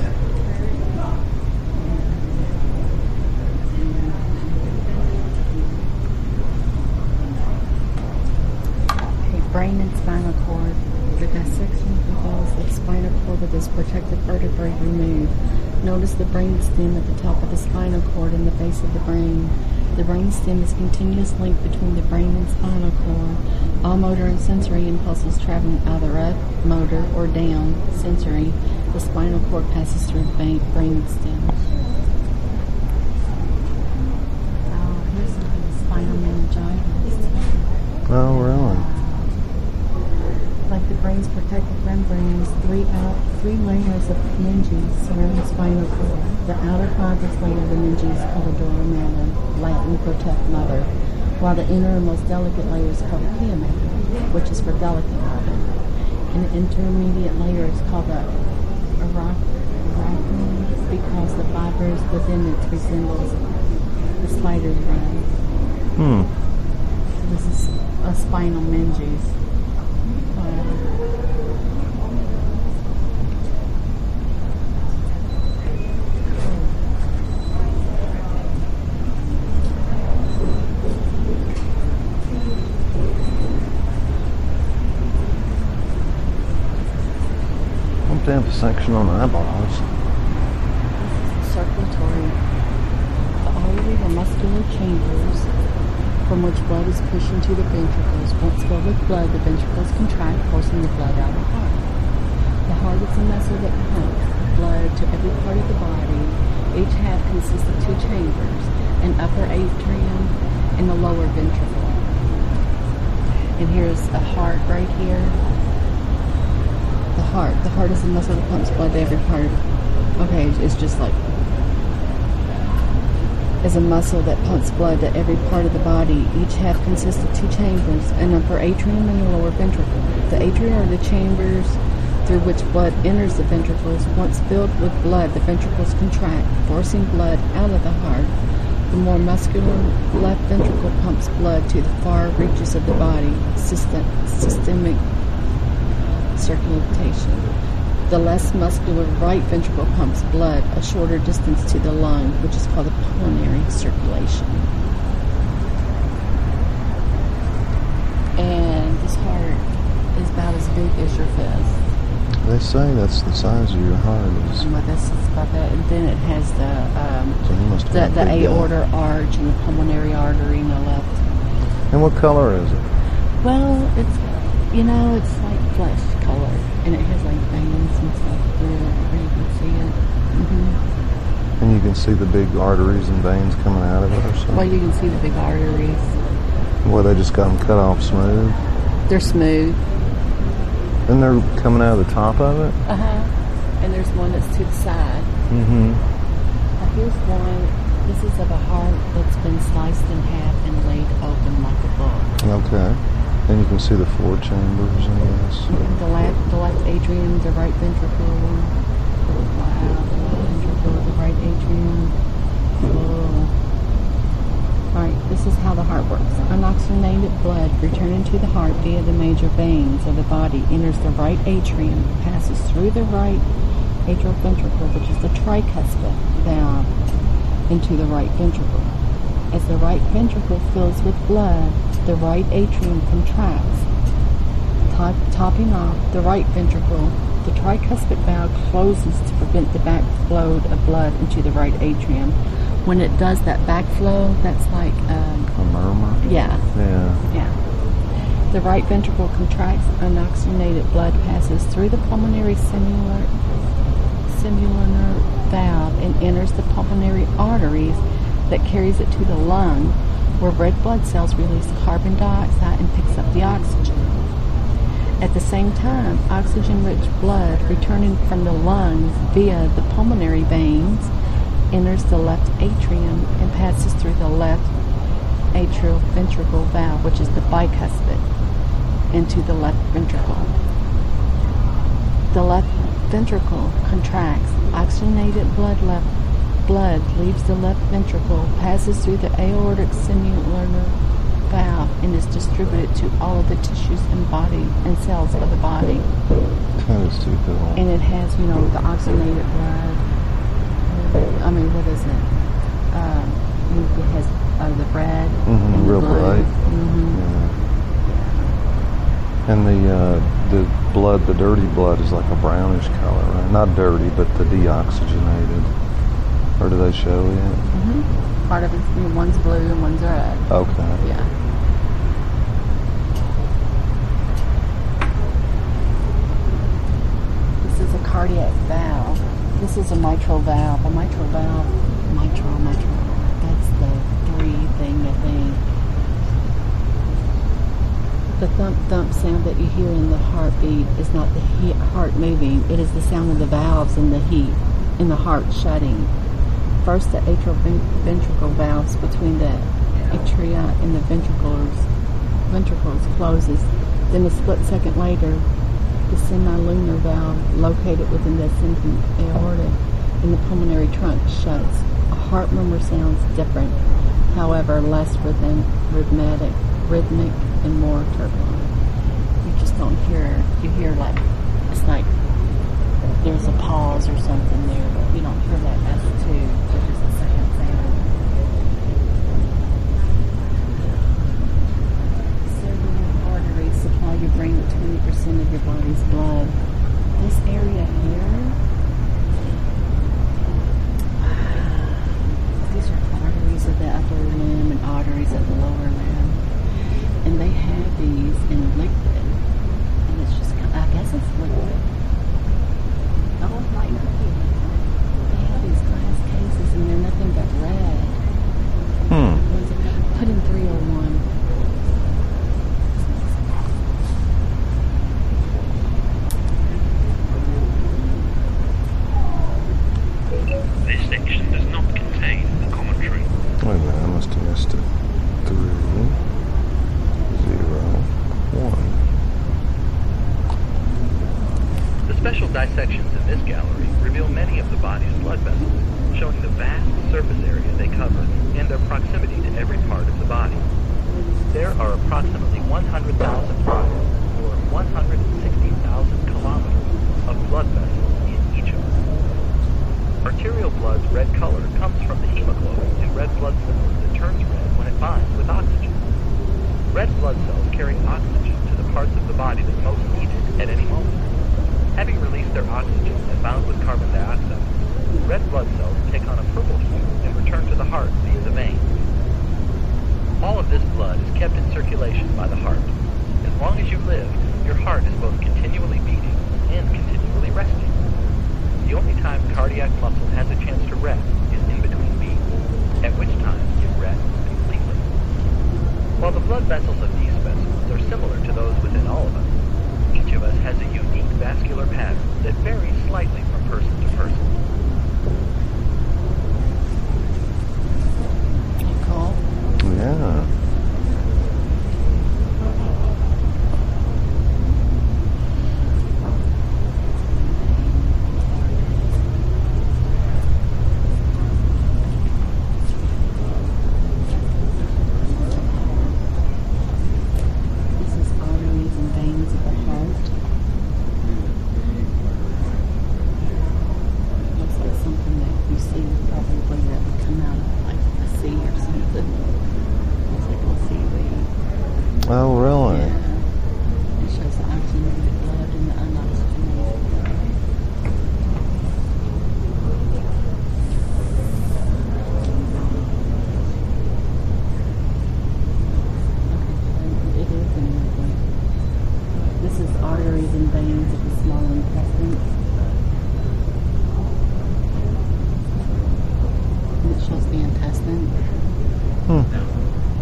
Brain and spinal cord. The dissection involves the spinal cord with its protective vertebrae removed. Notice the brain stem at the top of the spinal cord and the base of the brain. The brain stem is a continuous link between the brain and spinal cord. All motor and sensory impulses traveling either up, motor, or down, sensory. The spinal cord passes through the brain stem. Oh, here's the spinal meningitis. Oh, really? Like the brain's protective membranes, three out, three layers of meninges surround the spinal cord. The outer fibrous layer of the meninges is called dura mater, Latin protect mother, while the inner and most delicate layer is called pia mater, which is for delicate mother. An intermediate layer is called the arachnoid because the fibers within it resembles the spider's web. Hmm. This is a spinal meninges. Uh, They have a section on eyeballs. Circulatory. The artery or muscular chambers from which blood is pushed into the ventricles. Once filled with blood, the ventricles contract, forcing the blood out of the heart. The heart is a muscle that pumps blood to every part of the body. Each half consists of two chambers, an upper atrium and the lower ventricle. And here's a heart right here. The heart. The heart is a muscle that pumps blood to every part. Okay, it's just like is a muscle that pumps blood to every part of the body. Each half consists of two chambers, an upper atrium and a lower ventricle. The atria are the chambers through which blood enters the ventricles. Once filled with blood, the ventricles contract, forcing blood out of the heart. The more muscular left ventricle pumps blood to the far reaches of the body. System, systemic circulation. The less muscular right ventricle pumps blood a shorter distance to the lung, which is called the pulmonary circulation. And this heart is about as big as your fist. They say that's the size of your heart. Is. Well, this is about that. And then it has the um, So you must the, have the a big aorta arch and the pulmonary artery in the left. guy. And what color is it? Well, it's you know it's like flesh color, and it has like veins and stuff through it where you can see it. Mm-hmm. And you can see the big arteries and veins coming out of it or something? Well, you can see the big arteries. Well, they just got them cut off smooth? They're smooth. And they're coming out of the top of it? Uh huh. And there's one that's to the side. Mm-hmm. Now here's one. This is of a heart that's been sliced in half and laid open like a book. Okay. And you can see the four chambers in this. The left, the left atrium, the right ventricle, the left ventricle, the right atrium. Whoa. Alright, this is how the heart works. Unoxygenated blood returning to the heart via the major veins of the body enters the right atrium, passes through the right atrial ventricle, which is the tricuspid valve, into the right ventricle. As the right ventricle fills with blood, the right atrium contracts, top, topping off the right ventricle. The tricuspid valve closes to prevent the backflow of blood into the right atrium. When it does that backflow, that's like um, A murmur? yeah, Yeah. yeah. The right ventricle contracts, unoxygenated blood passes through the pulmonary simular, simular valve and enters the pulmonary arteries that carries it to the lung, where red blood cells release carbon dioxide and picks up the oxygen. At the same time, oxygen-rich blood returning from the lungs via the pulmonary veins enters the left atrium and passes through the left atrial ventricle valve, which is the bicuspid, into the left ventricle. The left ventricle contracts. Oxygenated blood left blood leaves the left ventricle, passes through the aortic simular valve, and is distributed to all of the tissues and body and cells of the body. That is too cool. And it has, you know, the oxygenated blood. I mean, what is it? Um, it has uh, the red. Mm-hmm, and the real blue. bright. Mm-hmm. Yeah. And the uh, the blood, the dirty blood, is like a brownish color, right? Not dirty, but the deoxygenated. Or do they show it? Mm-hmm. Part of it, you know, one's blue and one's red. Okay. Yeah. This is a cardiac valve. This is a mitral valve. A mitral valve, mitral, mitral. That's the three thing, I think. The thump thump sound that you hear in the heartbeat is not the he- heart moving. It is the sound of the valves in the heat, in the heart shutting. First, the atrial ventricle valves between the atria and the ventricles ventricles closes. Then a split second later, the semilunar valve located within the ascending aorta in the pulmonary trunk shuts. A heart murmur sounds different, however, less rhythm, rhythmic, rhythmic and more turbulent. You just don't hear, you hear like, it's like there's a pause or something there, but you don't hear that S two, which is a second sound. Cerebral arteries supply your brain with twenty percent of your body's blood. This area here, these are arteries of the upper limb and arteries of the lower limb. And they have these in liquid. And it's just, I guess it's liquid. Oh, it might not be. They have these glass cases and they're nothing but red. Hmm. Put in three oh one. This section does not contain the commentary. Wait a minute, I must have missed it. Three, zero, one. The special dissections in this gallery reveal many of the body's blood vessels, showing the vast surface area they cover and their proximity to every part of the body. There are approximately one hundred thousand miles, or one hundred sixty thousand kilometers, of blood vessels in each of us. Arterial blood's red color comes from the hemoglobin in red blood cells that turns red when it binds with oxygen. Red blood cells carry oxygen to the parts of the body that most need it at any moment. Having released their oxygen and bound with carbon dioxide, red blood cells take on a purple hue and return to the heart via the veins. All of this blood is kept in circulation by the heart. As long as you live, your heart is both continually beating and continually resting. The only time cardiac muscle has a chance to rest is in between beats, at which time it rests completely. While the blood vessels of these specimens are similar to those within all of us, each of us has a unique vascular pattern that varies slightly from person to person. Cool. Yeah. This is arteries and veins of the heart. It looks like something that you see probably that would come out of like the sea or something. It's like a seaweed. Oh, really? Yeah. It shows the oxygenated blood and the unoxygenated blood. Okay, it is in liquid. This is arteries and veins of the small intestine. And it shows the intestine. Hmm.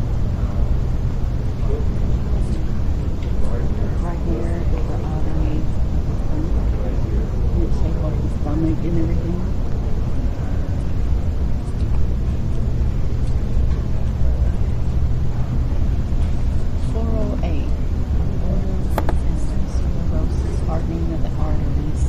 Right here is the artery. And it's shaped like the stomach and everything. four oh eight. Sclerosis, hardening of the arteries.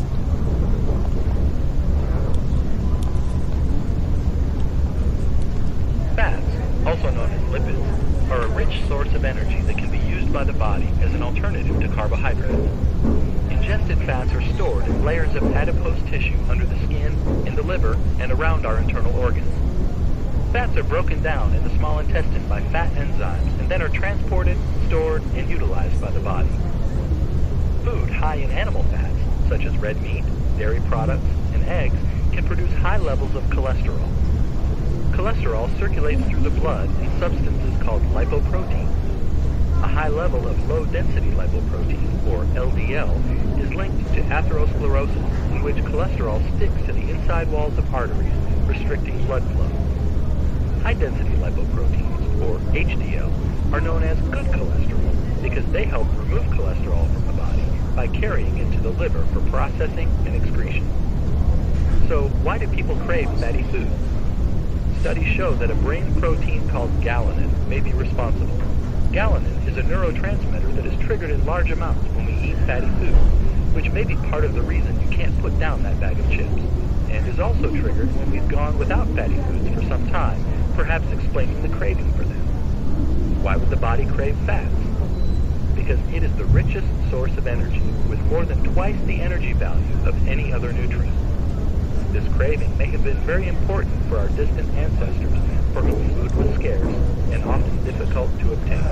Fats, also known as lipids, are a rich source of energy that can be used by the body as an alternative to carbohydrates. Ingested fats are stored in layers of adipose tissue under the skin, in the liver, and around our internal organs. Fats are broken down in the small intestine by fat enzymes and then are transported, stored, and utilized by the body. Food high in animal fats, such as red meat, dairy products, and eggs, can produce high levels of cholesterol. Cholesterol circulates through the blood in substances called lipoproteins. A high level of low-density lipoprotein, or L D L, is linked to atherosclerosis, in which cholesterol sticks to the inside walls of arteries, restricting blood flow. High-density lipoproteins, or H D L, are known as good cholesterol because they help remove cholesterol from the body by carrying it to the liver for processing and excretion. So, why do people crave fatty foods? Studies show that a brain protein called galanin may be responsible. Galanin is a neurotransmitter that is triggered in large amounts when we eat fatty foods, which may be part of the reason you can't put down that bag of chips, and is also triggered when we've gone without fatty foods for some time, perhaps explaining the craving for them. Why would the body crave fats? Because it is the richest source of energy, with more than twice the energy value of any other nutrient. This craving may have been very important for our distant ancestors, for whom food was scarce and often difficult to obtain.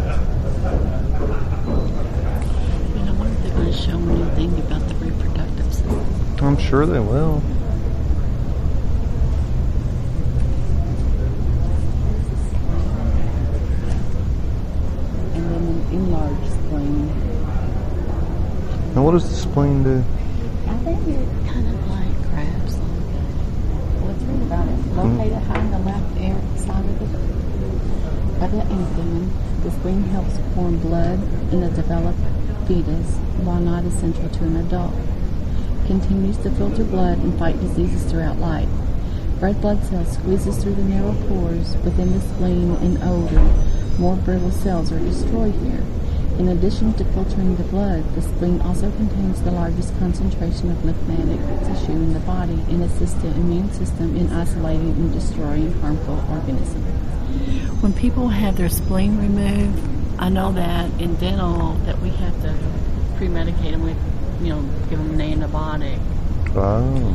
You know, I wonder if they're going to show me anything about the reproductive system. I'm sure they will. And then an enlarged spleen. Now, what does the spleen do? I think it Kind of like crabs. Let's read about it. Located high in the left air side of the, of the abdomen, the spleen helps form blood in a developed fetus, while not essential to an adult. Continues to filter blood and fight diseases throughout life. Red blood cells squeezes through the narrow pores within the spleen, and older, more brittle cells are destroyed here. In addition to filtering the blood, the spleen also contains the largest concentration of lymphatic tissue in the body and assists the immune system in isolating and destroying harmful organisms. When people have their spleen removed, I know that in dental that we have to pre-medicate them with, you know, give them an antibiotic. Oh.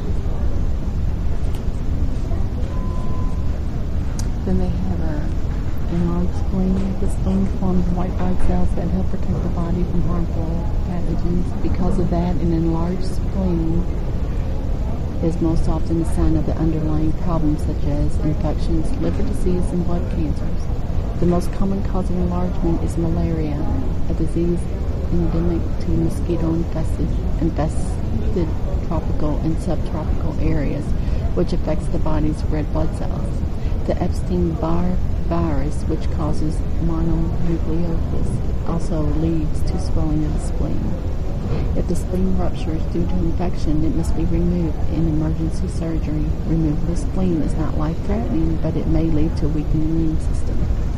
Then they have a enlarged spleen. The spleen forms white blood cells that help protect the body from harmful pathogens. Because of that, an enlarged spleen is most often a sign of the underlying problems such as infections, liver disease, and blood cancers. The most common cause of enlargement is malaria, a disease endemic to mosquito-infested infested tropical and subtropical areas, which affects the body's red blood cells. The Epstein-Barr virus, which causes mononucleosis, also leads to swelling of the spleen. If the spleen ruptures due to infection, it must be removed in emergency surgery. Removal of the spleen is not life-threatening, but it may lead to a weakened immune system.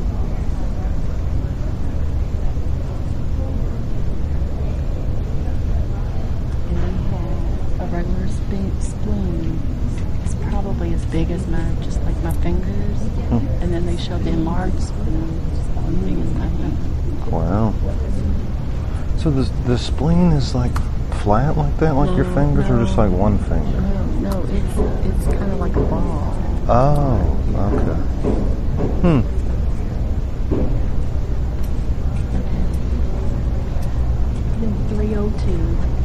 And we have a regular spe- spleen. It's probably as big as my, just like my fingers. Hmm. And then they show the enlarged spleen, just as big as nothing. Wow. So the the spleen is like flat like that, like No, your fingers, no. or just like one finger? No, no, it's it's kind of like a ball. Oh, okay. Hmm. Then three oh two.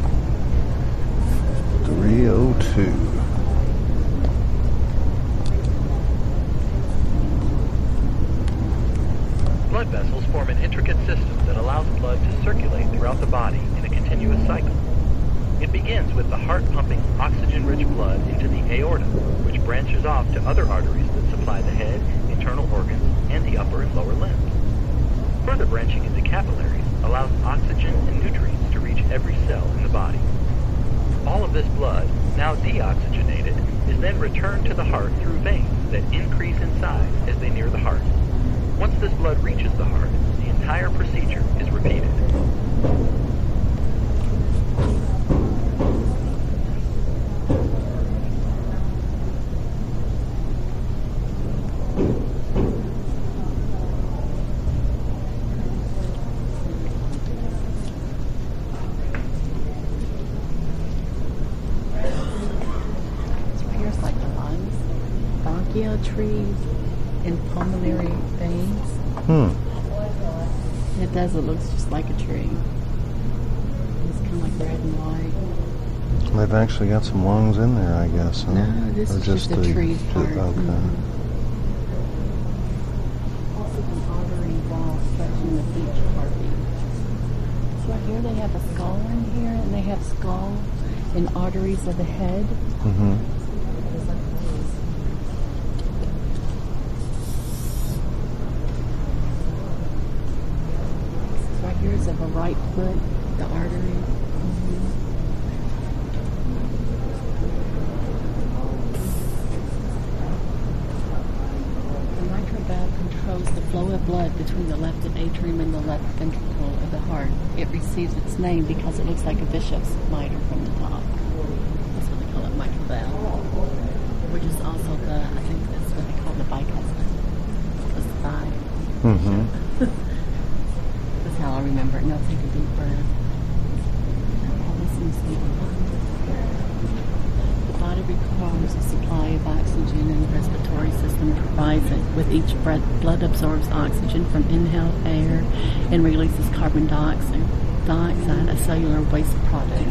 three oh two. Blood vessels form an intricate system that allows blood to circulate throughout the body in a continuous cycle. It begins with the heart pumping oxygen-rich blood into the aorta, which branches off to other arteries that supply the head, internal organs, and the upper and lower limbs. Further branching into capillaries allows oxygen and nutrients to reach every cell in the body. All of this blood, now deoxygenated, is then returned to the heart through veins that increase in size as they near the heart. Once this blood reaches the heart, the entire procedure is repeated. So here's like the lungs, bronchial trees, and pulmonary veins. Hmm. It does, it looks just like a tree. It's kind of like red and white. They've actually got some lungs in there, I guess. Huh? No, this Or is just the trees ju- part. Okay. Mhm. Also an artery wall stretching with each heartbeat. So right here they have a skull in here, and they have skull and arteries of the head. Mm-hmm. Right here is of a right foot, the artery. The mitral valve controls the flow of blood between the left atrium and the left ventricle of the heart. It receives its name because it looks like a bishop's mitre from the top. That's what they call it, mitral valve. Which is also the, I think that's what they call the bicuspid. The thigh. Mm-hmm. That's how I remember it. Now take a deep breath. Now listen to the body requires a supply of oxygen, and the respiratory system provides it. With each breath, blood absorbs oxygen from inhaled air and releases carbon dioxide, dioxide a cellular waste product.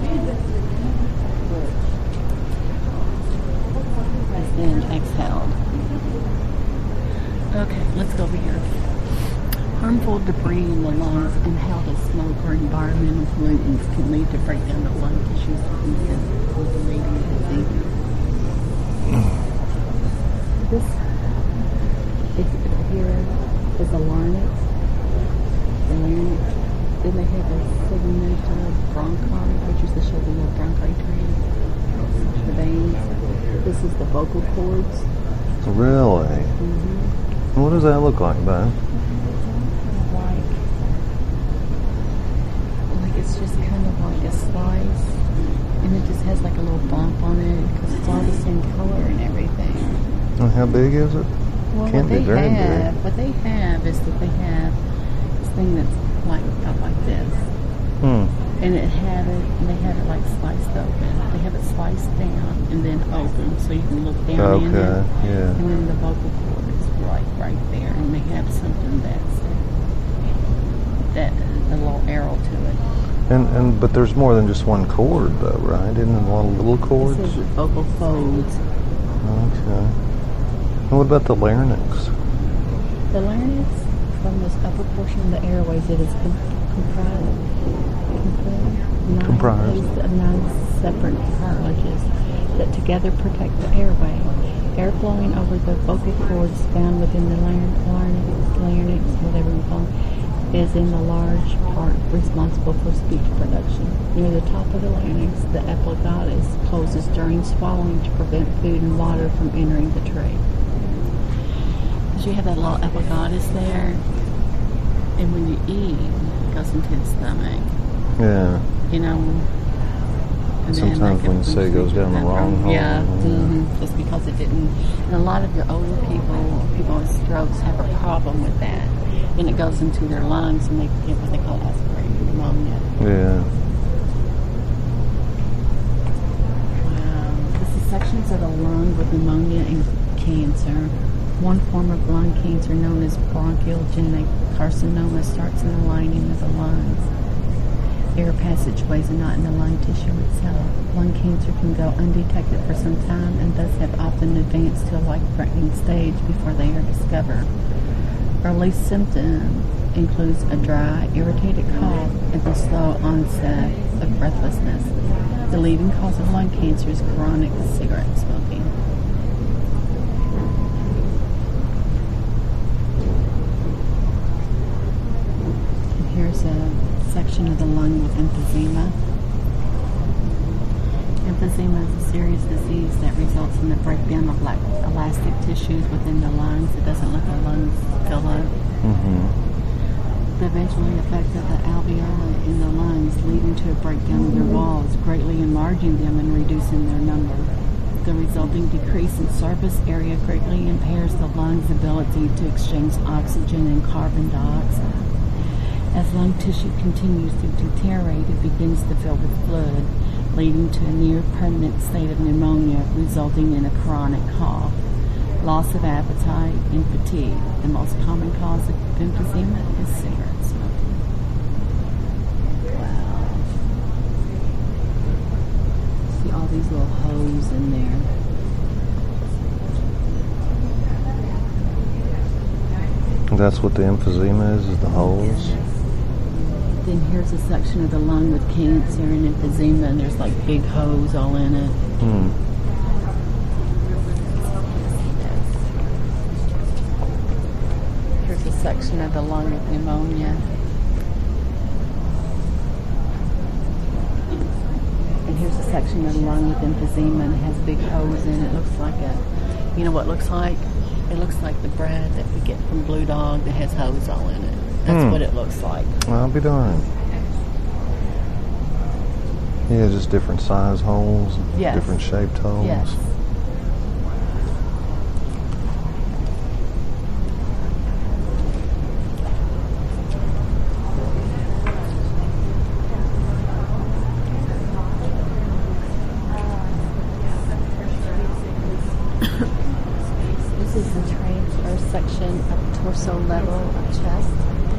As then exhaled. Okay, let's go over here. Harmful debris in the lungs, inhaled as smoke, or environmental pollutants can lead to breakdown of lung tissues and leading disease. This is here is a larynx. The larynx. Then they have a segmental bronchi, which is the show the little bronchi tree. The veins. This is the vocal cords. Really? Mm-hmm. What does that look like, Bo? It's just kind of like a slice, and it just has like a little bump on it because it's all the same color and everything. And how big is it? Well, Can't what be they very have, big. what they have is that they have this thing that's like about like this, Hmm. and it have it, and they have it like sliced open. They have it sliced down and then open, so you can look down Okay, in it. yeah. And then the vocal cord is like right there, and they have something that's that a little arrow to it. And and but there's more than just one chord, though, right? Isn't it a lot of little chords? This is vocal folds. Okay. And what about the larynx? The larynx, from this upper portion of the airways, it is com- comprised, comprised, Comprised. of nine separate cartilages that together protect the airway. Air flowing over the vocal cords found within the larynx, larynx, larynx, whatever you call it, is in the large part responsible for speech production. Near the top of the larynx, the epiglottis closes during swallowing to prevent food and water from entering the trach. Because you have that little epiglottis there, and when you eat, it goes into the stomach. Yeah. You know. And then Sometimes that when you can- say it goes down the wrong hole. Yeah, mm-hmm. Just because it didn't. And a lot of the older people, people with strokes, have a problem with that. And it goes into their lungs, and they get what they call aspirated pneumonia. Yeah. Wow. This is sections of the lung with pneumonia and cancer. One form of lung cancer, known as bronchiogenic carcinoma, starts in the lining of the lungs. Air passageways are not in the lung tissue itself. Lung cancer can go undetected for some time and thus have often advanced to a life-threatening stage before they are discovered. Early symptoms includes a dry, irritated cough and the slow onset of breathlessness. The leading cause of lung cancer is chronic cigarette smoking. And here's a section of the lung with emphysema. Emphysema is a serious disease that results in the breakdown of like elastic tissues within the lungs. It doesn't let the lungs fill up. Mm-hmm. They eventually affected the alveoli in the lungs, leading to a breakdown of their walls, greatly enlarging them and reducing their number. The resulting decrease in surface area greatly impairs the lung's ability to exchange oxygen and carbon dioxide. As lung tissue continues to deteriorate, it begins to fill with fluid, leading to a near permanent state of pneumonia, resulting in a chronic cough, loss of appetite, and fatigue. The most common cause of emphysema is cigarette smoking. Wow. See all these little holes in there. That's what the emphysema is, is the holes? Then here's a section of the lung with cancer and emphysema, and there's like big holes all in it. Hmm. Here's a section of the lung with pneumonia. And here's a section of the lung with emphysema, and it has big holes in it. It looks like a, you know what it looks like? It looks like the bread that we get from Blue Dog that has holes all in it. That's Hmm. what it looks like. I'll be darned. Yeah, just different size holes, Yes. different shaped holes. Yes. This is the transverse section of torso level of chest.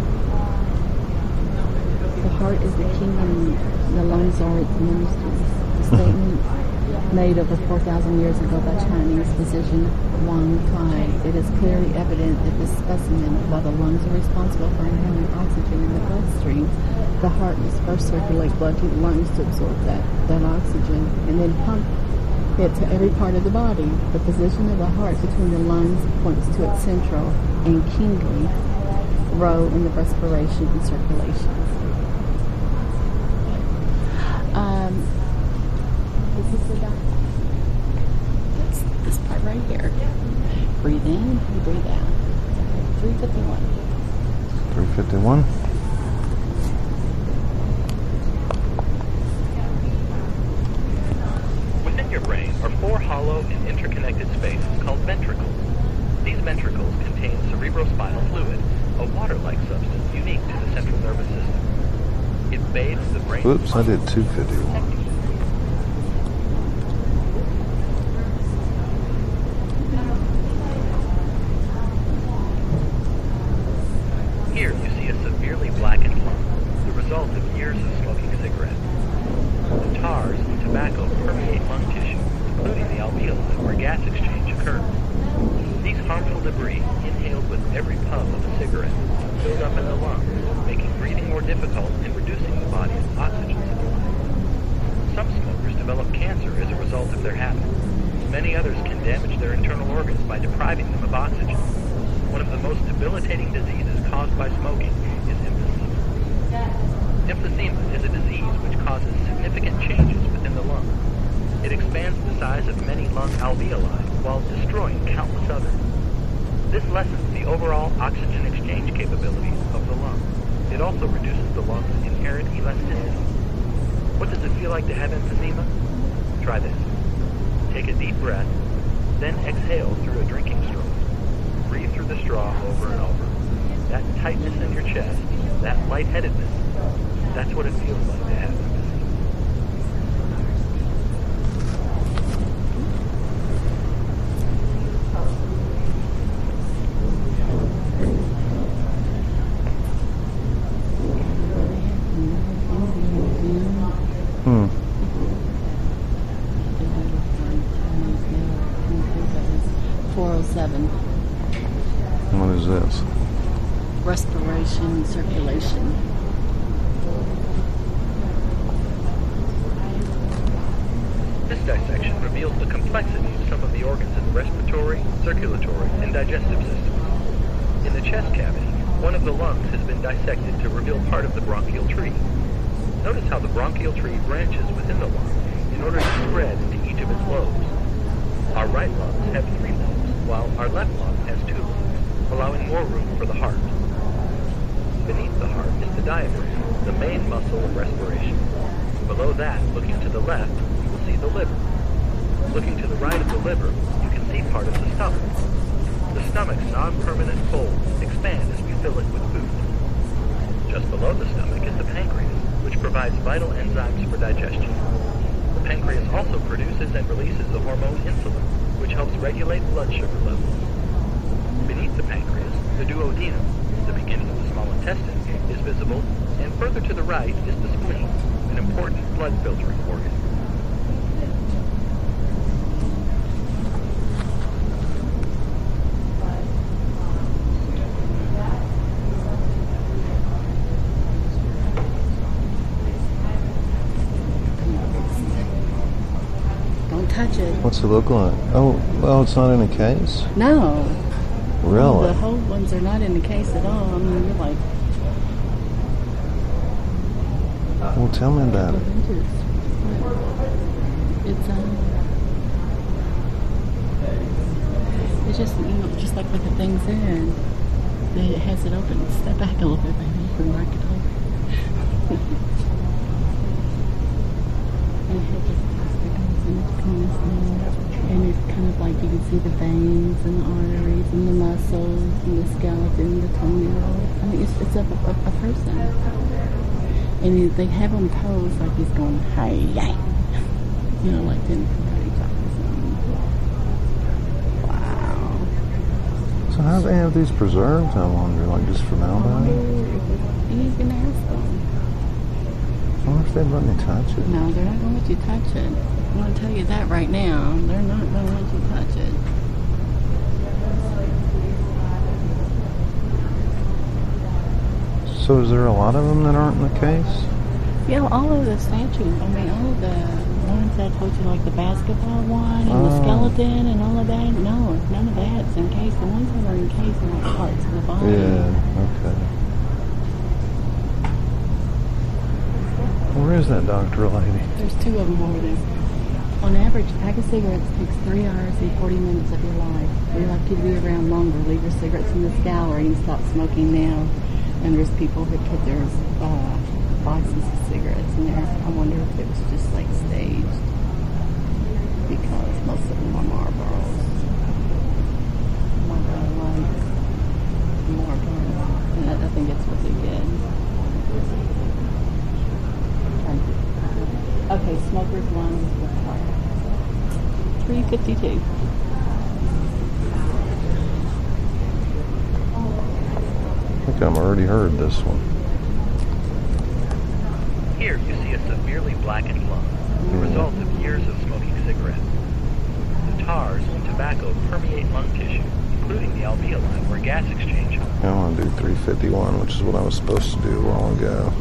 The heart is the king and the lungs are its ministers. The statement made over four thousand years ago by Chinese physician Wang Kai. It is clearly evident that this specimen, while the lungs are responsible for inhaling oxygen in the bloodstream, the heart must first circulate blood to the lungs to absorb that, that oxygen and then pump it to every part of the body. The position of the heart between the lungs points to its central and kingly role in the respiration and circulation. Um, this is the that's this part right here. Breathe in, breathe out. three fifty-one. three fifty-one. Within your brain are four hollow and interconnected spaces called ventricles. These ventricles contain cerebrospinal fluid, a water-like substance unique to the central nervous system. It bathes the brain. Oops, I did two fifty-one. Here you see a severely blackened lung, the result of years of smoking cigarettes. The tars and tobacco permeate lung tissue, including the alveoli where gas exchange occurs. These harmful debris, inhaled with every puff of a cigarette, build up in the lungs, making breathing more difficult and reducing the body's oxygen supply. Some smokers develop cancer as a result of their habit. Many others can damage their internal organs by depriving them of oxygen. One of the most debilitating diseases caused by smoking is emphysema. Emphysema is a disease which causes significant changes within the lung. It expands the size of many lung alveoli while destroying countless others. This lessens the overall oxygen exchange capabilities of the lung. It also reduces the lung's inherent elasticity. What does it feel like to have emphysema? Try this. Take a deep breath, then exhale through a drinking straw. Breathe through the straw over and over. That tightness in your chest, that lightheadedness, that's what it feels like to have emphysema. Hmm. four oh seven. What is this? Respiration, circulation. This dissection reveals the complexity of some of the organs in the respiratory, circulatory, and digestive systems. In the chest cavity, one of the lungs has been dissected to reveal part of the bronchial tree. Notice how the bronchial tree branches within the lung in order to spread into each of its lobes. Our right lungs have three lobes, while our left lung has two lobes, allowing more room for the heart. Beneath the heart is the diaphragm, the main muscle of respiration. Below that, looking to the left, you will see the liver. Looking to the right of the liver, you can see part of the stomach. The stomach's non-permanent folds expand as we fill it with food. Just below the stomach is the pancreas, which provides vital enzymes for digestion. The pancreas also produces and releases the hormone insulin, which helps regulate blood sugar levels. Beneath the pancreas, the duodenum, the beginning of the small intestine, is visible, and further to the right is the spleen, an important blood filtering organ. Don't touch it. What's it look like? Oh, well, it's not in a case? No. Really? The whole ones are not in the case at all. I mean, you're like, Well, tell me about it. it's um, It's just, you know, just like with the things in, it has it open. Step back a little bit, baby. You can work it over. And it has this plastic goes in between this thing. And it's kind of like you can see the veins and the arteries and the muscles and the skeleton, the toenail. I mean, it's, it's a, a, a person. And he, they have him posed like he's going, hey, yay. You know, like Jennifer Cody talk or something. Wow. So how do they have these preserved, I wonder? Like just formaldehyde? You can ask them. I wonder if they'd let me touch it. No, they're not going to let you touch it. I'm going to tell you that right now. They're not going to let you touch it. So is there a lot of them that aren't in the case? Yeah, all of the statues. I mean, all of the ones that I told you, like the basketball one and Oh. the skeleton and all of that. No, none of that's in case. The ones that are in case are like parts of the body. Yeah, okay. Where is that doctor lady? There's two of them over there. On average, a pack of cigarettes takes three hours and forty minutes of your life. We like you to be around longer. Leave your cigarettes in this gallery and stop smoking now. And there's people who put their uh, boxes of cigarettes in there. I wonder if it was just like staged. Because most of them are Marlboros. Marlboro Lights. Marlboro. And I, I think that's what they did. Okay, smoker's lungs required. three fifty-two. I think I've already heard this one. Here you see a severely blackened lung, the result of years of smoking cigarettes. The tars and tobacco permeate lung tissue, including the alveoli where gas exchange happens. I want to do three fifty-one, which is what I was supposed to do a while ago.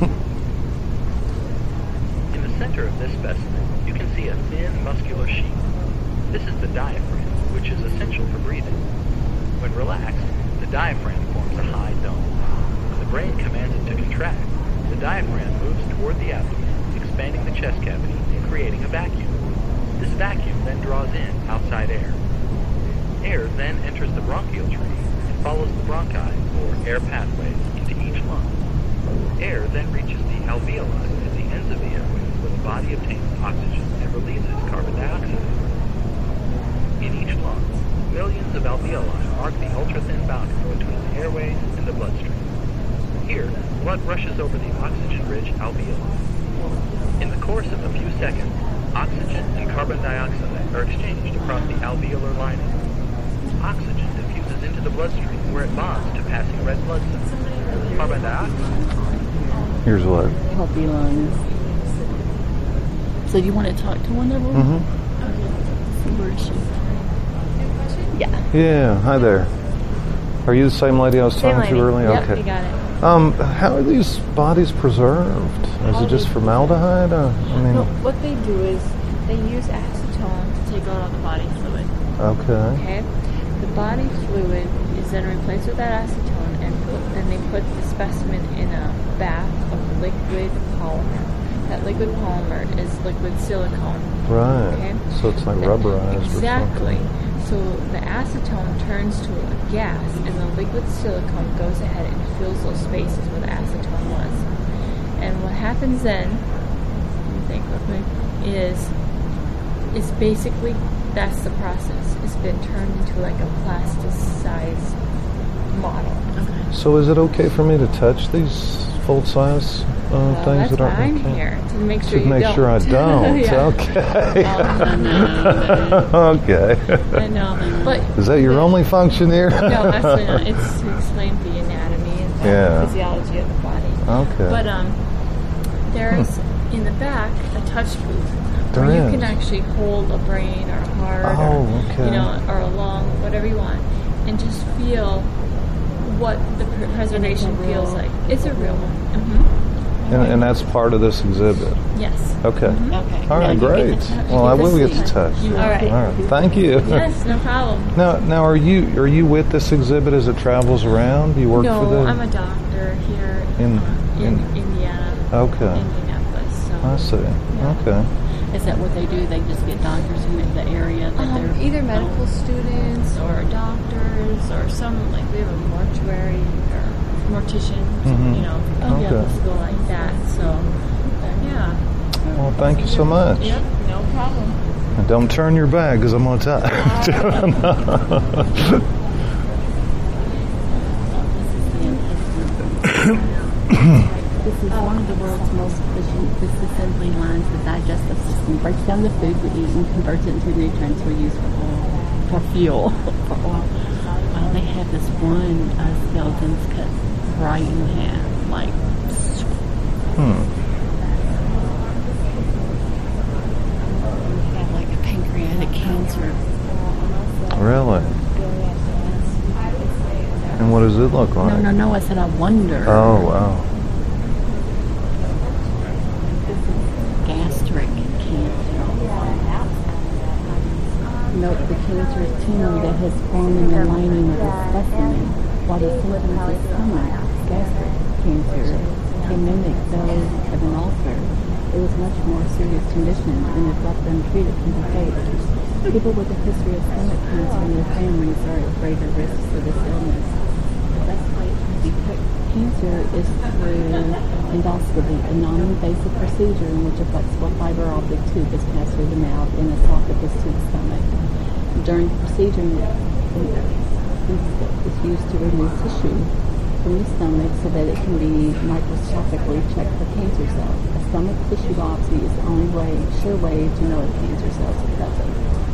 In the center of this specimen, you can see a thin, muscular sheath. This is the diaphragm, which is essential for breathing. When relaxed, the diaphragm forms a high dome. When the brain commands it to contract, the diaphragm moves toward the abdomen, expanding the chest cavity and creating a vacuum. This vacuum then draws in outside air. Air then enters the bronchial tree and follows the bronchi, or air pathways, into each lung. Air then reaches the alveoli at the ends of the airway, where the body obtains oxygen and releases carbon dioxide. In each lung, millions of alveoli mark the ultra-thin boundary between the airways and the bloodstream. Here, blood rushes over the oxygen-rich alveoli. In the course of a few seconds, oxygen and carbon dioxide are exchanged across the alveolar lining. Oxygen diffuses into the bloodstream where it bonds to passing red blood cells. Carbon dioxide. Here's what. Healthy lungs. So you want to talk to one of them? Mm-hmm. Okay. Where is she? Yeah. Yeah, hi there. Are you the same lady I was Same talking lady. to earlier? Yep, Okay. you got it. Um, how are these bodies preserved? Is it just formaldehyde? Uh, I mean, No, what they do is they use acetone to take out all the body fluid. okay. Okay? The body fluid is then replaced with that acetone, and put, then they put the specimen in a bath of liquid polymer. That liquid polymer is liquid silicone. Right. Okay? So it's like rubberized Exactly. or something. So the acetone turns to a gas, and the liquid silicone goes ahead and fills those spaces where the acetone was. And what happens then, let me think real quick, is it's basically, that's the process. It's been turned into like a plasticized model. Okay. So is it okay for me to touch these full-size uh, Well, things that's that why aren't I'm okay? here, to make sure To you make don't. sure I don't. Yeah. Okay. Oh, no, no, Okay. I know. But Is that your only function here? no, absolutely not. It's to explain the anatomy and the Yeah. physiology of the body. Okay. But um, there's in the back a touch booth There where you is. can actually hold a brain or a heart Oh, or okay. you know or a lung, whatever you want, and just feel what the pr- preservation real- feels like. It's a real one. Mm-hmm. And, and that's part of this exhibit. Yes. Okay. Okay. All right, Yeah, you great. get to touch- Well, you I get will to get see. to touch. You All right. All right. Thank you. Yes, no problem. Now, now, are you are you with this exhibit as it travels around? Do you work no, for the? I'm a doctor here In- uh, in, in- Indiana, Okay. Indianapolis. So. I see. Yeah. Okay. Is that what they do? They just get doctors in the area that Um, they're either medical oh. students or doctors or some, like we have a mortuary or mortician, Mhm. you know, Oh, yeah, Okay. school like that. So, yeah. Well, thank you so much. Yep, no problem. And don't turn your back because I'm going to tie. This is one of the world's most efficient. This assembly lines the digestive system, breaks down the food we eat and converts it into nutrients we use for oil, for fuel, for oil. Well, they have this one uh, skeleton's cut right in half, like. Hmm. They have like a pancreatic cancer. Really? And what does it look like? No, no, no. I said I wonder. Oh, wow. Gastric cancer. Note the cancerous tumor that has formed in the lining of the specimen, while the symptoms of stomach, gastric cancer, can mimic those of an ulcer. It was much more serious condition, and if left untreated, can be fatal. People with a history of stomach cancer in their families are at greater risk for this illness. The best way to detect cancer is through endoscopy, a non-invasive procedure in which a flexible fiber optic tube is passed through the mouth and esophagus to the stomach. During the procedure, endoscope is used to remove tissue from the stomach so that it can be microscopically checked for cancer cells. A stomach tissue biopsy is the only way, sure way to know if cancer cells are present.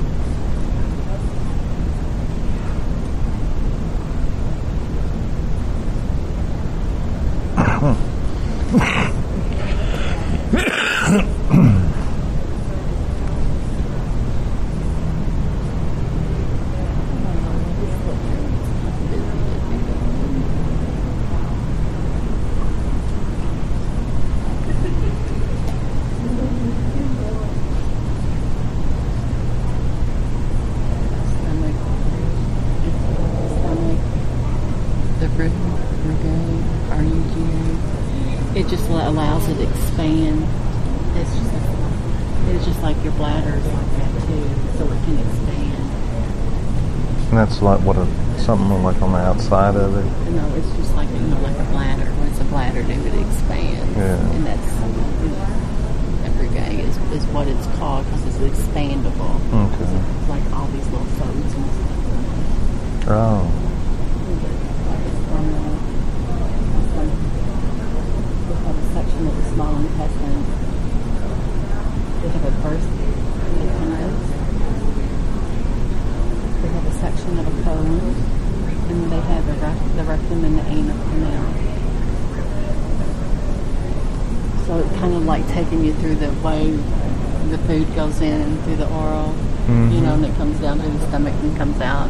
It just allows it to expand. It's just like, it's just like your bladder is like that too, so it can expand. And that's like what a, something like on the outside of it. You know, it's just like, you know, like a bladder. When it's a bladder, do it expands. Yeah. And that's, you know, everyday is, is what it's called because it's expandable. Okay. It's like all these little folds and stuff. Oh. Section of the small intestine. They have a burst appendix. They have a section of a colon, and they have the, rect- the rectum and the anal canal. So it's kind of like taking you through the way the food goes in through the oral, mm-hmm. you know, and it comes down through the stomach and comes out.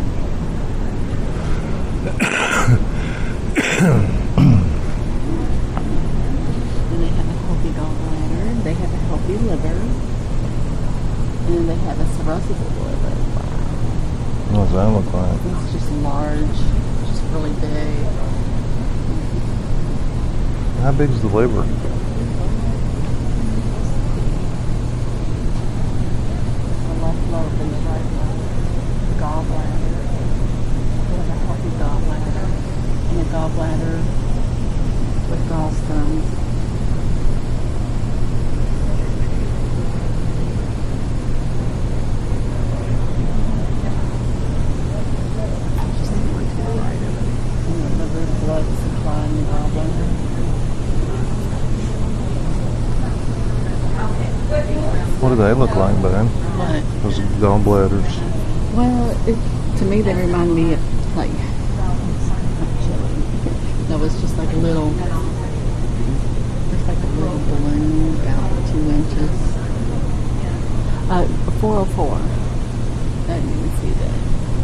Gallbladder, they have a healthy liver, and they have a cirrhosis of the liver. What does that look like? It's just large, just really big. How big is the liver? The left lobe and the right lobe. The gallbladder. They have a healthy gallbladder, and a gallbladder with gallstones. What do they look like, Ben? What? Those gallbladders. Well, it, to me they remind me of like that was just like a little, it's like a little balloon about two inches. Uh, four oh four. I didn't even see that.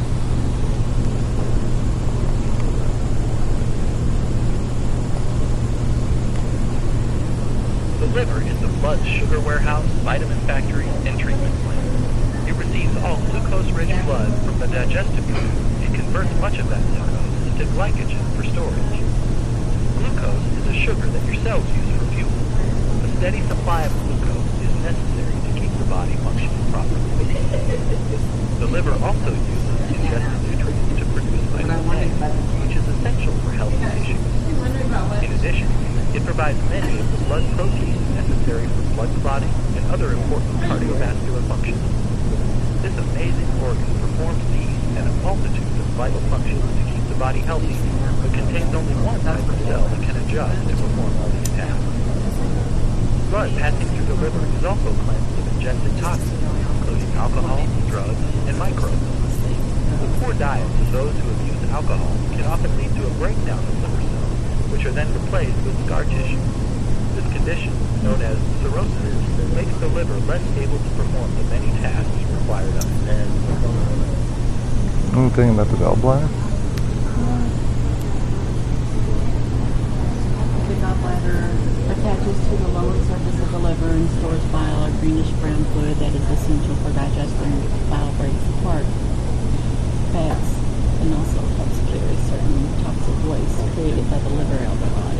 The liver is the blood's sugar warehouse, vitamin factory, and treatment plant. It receives all glucose-rich blood from the digestive tract and converts much of that glucose into glycogen for storage. Glucose is a sugar that your cells use for fuel. A steady supply of glucose is necessary to body functioning properly. The liver also uses ingested nutrients to produce vitamin A, which is essential for healthy tissues. In addition, it provides many of the blood proteins necessary for blood clotting and other important cardiovascular functions. This amazing organ performs these and a multitude of vital functions to keep the body healthy, but contains only one type of cell that can adjust to perform all these tasks. Blood passing through the liver is also cleansed of ingested toxins, including alcohol, drugs, and microbes. The poor diet of those who have used alcohol can often lead to a breakdown of liver cells, which are then replaced with scar tissue. This condition, known as cirrhosis, makes the liver less able to perform the many tasks required of it. Anything about the gallbladder? The gallbladder attaches to the lower surface of the liver and stores bile, a greenish-brown fluid that is essential for digesting bile breaks apart fats, and also helps carry certain toxic waste created by the liver out of the body.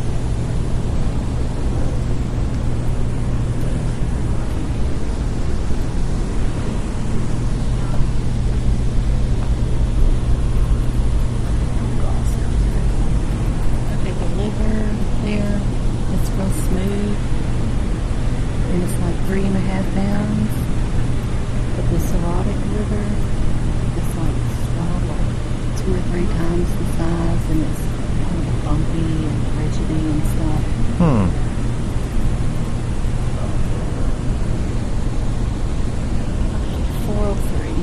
Okay, the liver there, it's real smooth, and it's like three and a half pounds. But the cirrhotic liver, it's like swelled like two or three times the size, and it's kind of bumpy and rigidy and stuff. Hmm. four oh three.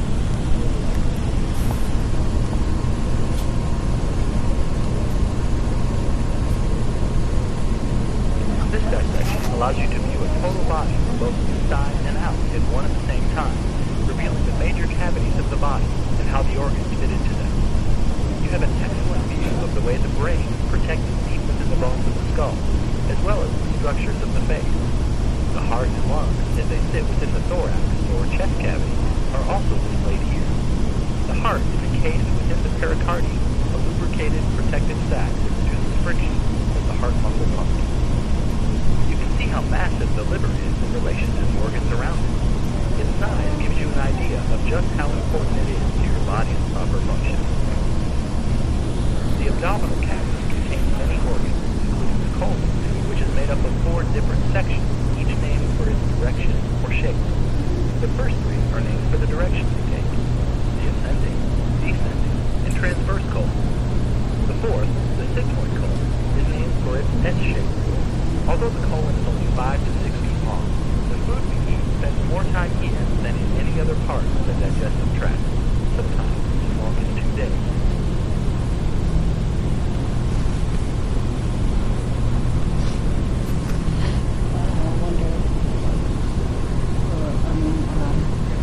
This dissection allows you to view a total body from both inside and out at one and the same time, revealing the major cavities of the body and how the organs fit into them. You have an excellent view of the way the brain is protected deep within the bones of the skull, as well as the structures of the face. The heart and lungs, as they sit within the thorax or chest cavity, are also displayed here. The heart is encased within the pericardium, a lubricated protective sac that reduces friction as the heart muscle pumps. You can see how massive the liver is in relation to the organs around it. Its size gives you an idea of just how important it is to your body's proper function. The abdominal cavity contains many organs, including the colon, which is made up of four different sections, each named for its direction or shape. The first three are named for the direction they take: the ascending, descending, and transverse colon. The fourth, the sigmoid colon, is named for its S shape. Although the colon is only five to six feet long, the food we eat spends more time here than in any other part of the digestive tract, sometimes as long as two days. I wonder, uh, I mean, um,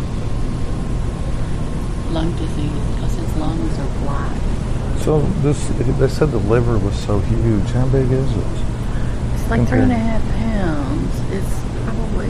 lung disease, because his lungs are black. So this, they said the liver was so huge. How big is it? It's like three and a half pounds. It's probably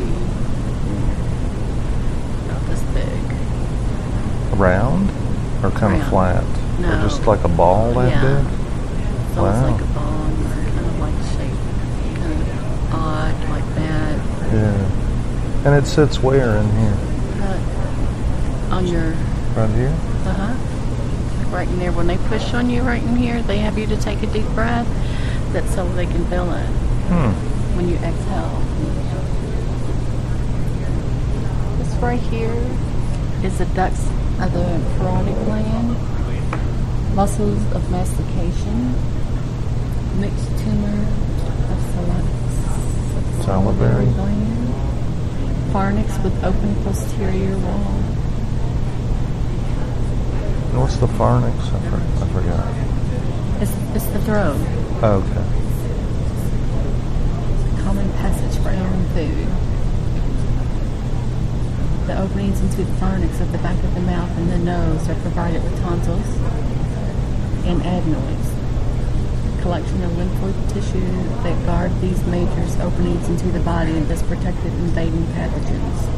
about this big. Round? Or kind of Round. flat? No. Or just like a ball that Yeah. big? So Wow. it's like a ball, or kind of like shape, kind of odd, like that. Yeah. And it sits where in here? Uh, on your, Right here? uh-huh. Right in there. When they push on you right in here, they have you to take a deep breath. That's so they can feel it Hmm. when you exhale. This right here is the ducts of the parotid gland, muscles of mastication, mixed tumor of sal- Salivary. gland, pharynx with open posterior wall. And what's the pharynx? I, for, I forgot. It's, it's the throat. Oh, okay. Common passage for air and food. The openings into the pharynx of the back of the mouth and the nose are provided with tonsils and adenoids, collection of lymphoid tissue that guard these major openings into the body and thus protect it invading pathogens.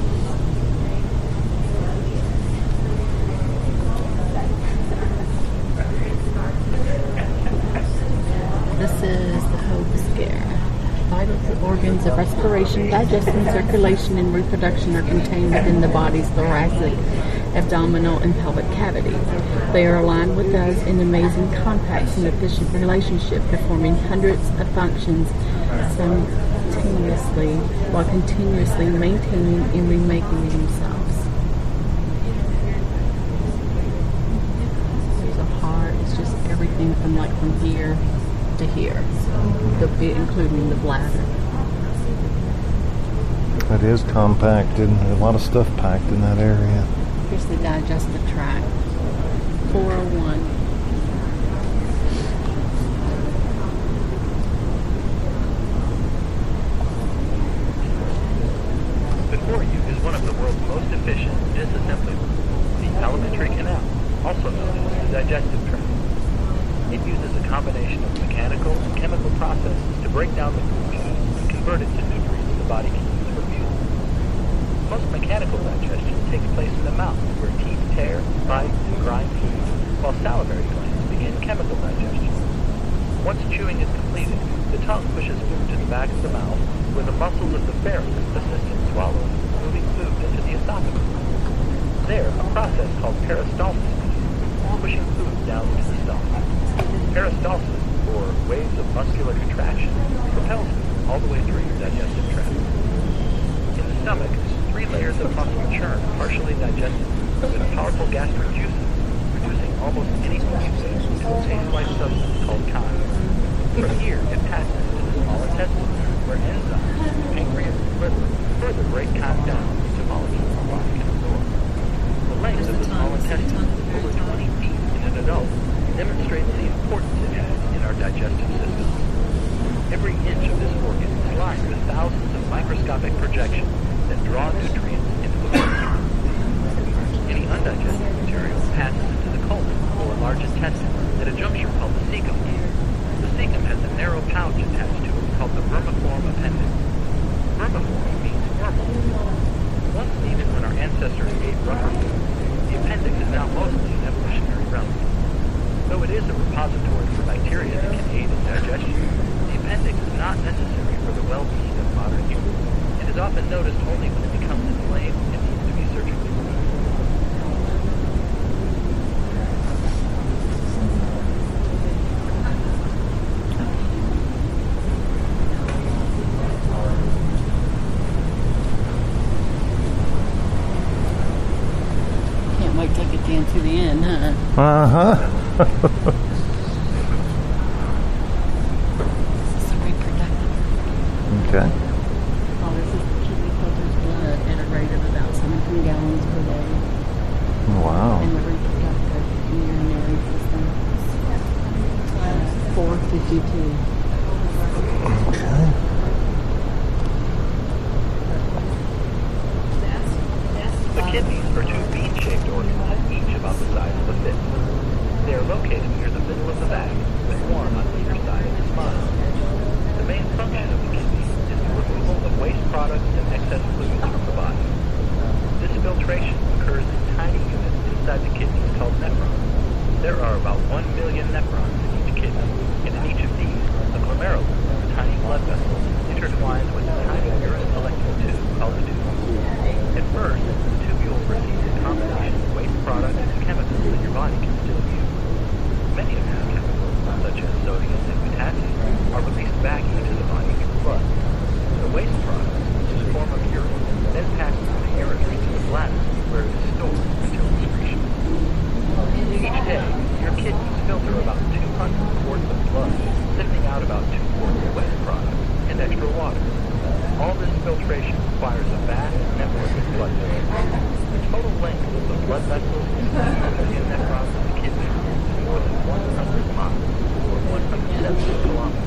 This is the Hope scare. Vital organ means of respiration, digestion, circulation, and reproduction are contained within the body's thoracic, abdominal, and pelvic cavities. They are aligned with us in amazing, compact, and efficient relationship, performing hundreds of functions simultaneously while continuously maintaining and remaking themselves. There's a heart. It's just everything from like from here to here, the, including the bladder. It is compact, isn't it? A lot of stuff packed in that area. Here's the digestive tract. four oh one. Before you is one of the world's most efficient disassembly lines, the alimentary canal, also known as the digestive tract. It uses a combination of mechanical and chemical processes to break down the food and convert it to nutrients the body can use for fuel. Most mechanical digestion takes place in the mouth, where teeth tear, bite, and grind food, while salivary glands begin chemical digestion. Once chewing is completed, the tongue pushes food to the back of the mouth, where the muscles of the pharynx assist in swallowing, moving food into the esophagus. There, a process called peristalsis begins, pushing food down into the stomach. Peristalsis, or waves of muscular contraction, propels food all the way through your digestive tract. In the stomach, three layers of muscle churn partially digested with powerful gastric juices, producing almost any food you taste into a paste-like substance called chyme. From here, it passes into the small intestine, where enzymes, pancreas, and liver further break chyme down into molecules the body can absorb. The length of the small intestine, over twenty feet in an adult, demonstrates the importance it has in our digestive system. Every inch of this organ is lined with thousands of microscopic projections that draw nutrients into the body. Any undigested material passes into the colon, or large intestine, at a juncture called the cecum. The cecum has a narrow pouch attached to it called the vermiform appendix. Vermiform means wormhole. Once, even when our ancestors ate rubber food, the appendix is now mostly an evolutionary relic. Though it is a repository for bacteria that can aid in digestion, the appendix is not necessary for the well-being of modern humans, and is often noticed only when it becomes inflamed and needs to be surgically removed. Can't wait till I get down to the end, huh? Uh-huh. This is reproductive. Okay. Oh, this is the kidney filters blood at a rate of about seventeen gallons per day. Wow. And the reproductive urinary system, four fifty-two. Okay. The kidneys are two bean-shaped organs, each about the size of a fist. They are located near the middle of the bag, with one on either side of the spine. The main function of the kidneys is the removal of waste products and excess fluids from the body. This filtration occurs in tiny units inside the kidneys called nephrons. There are about one million nephrons in each kidney, and in each of these, a glomerulus, a tiny blood vessel, intertwines with a tiny urine collecting tube called the tubule. At first, the tubule receives a combination of waste products and chemicals that your body can still use. Many of these chemicals, such as sodium and potassium, are released back into the body through blood. The waste product, which is a form of urine, then passes through the ureters to the bladder, where it is stored until excretion. Each day, your kidneys filter about two hundred quarts of blood, sifting out about two quarts of waste products and extra water. All this filtration requires a vast network of blood vessels. The total length of the blood vessels and the nephrons of the kidney is more than one hundred miles, or one hundred seventy kilometers.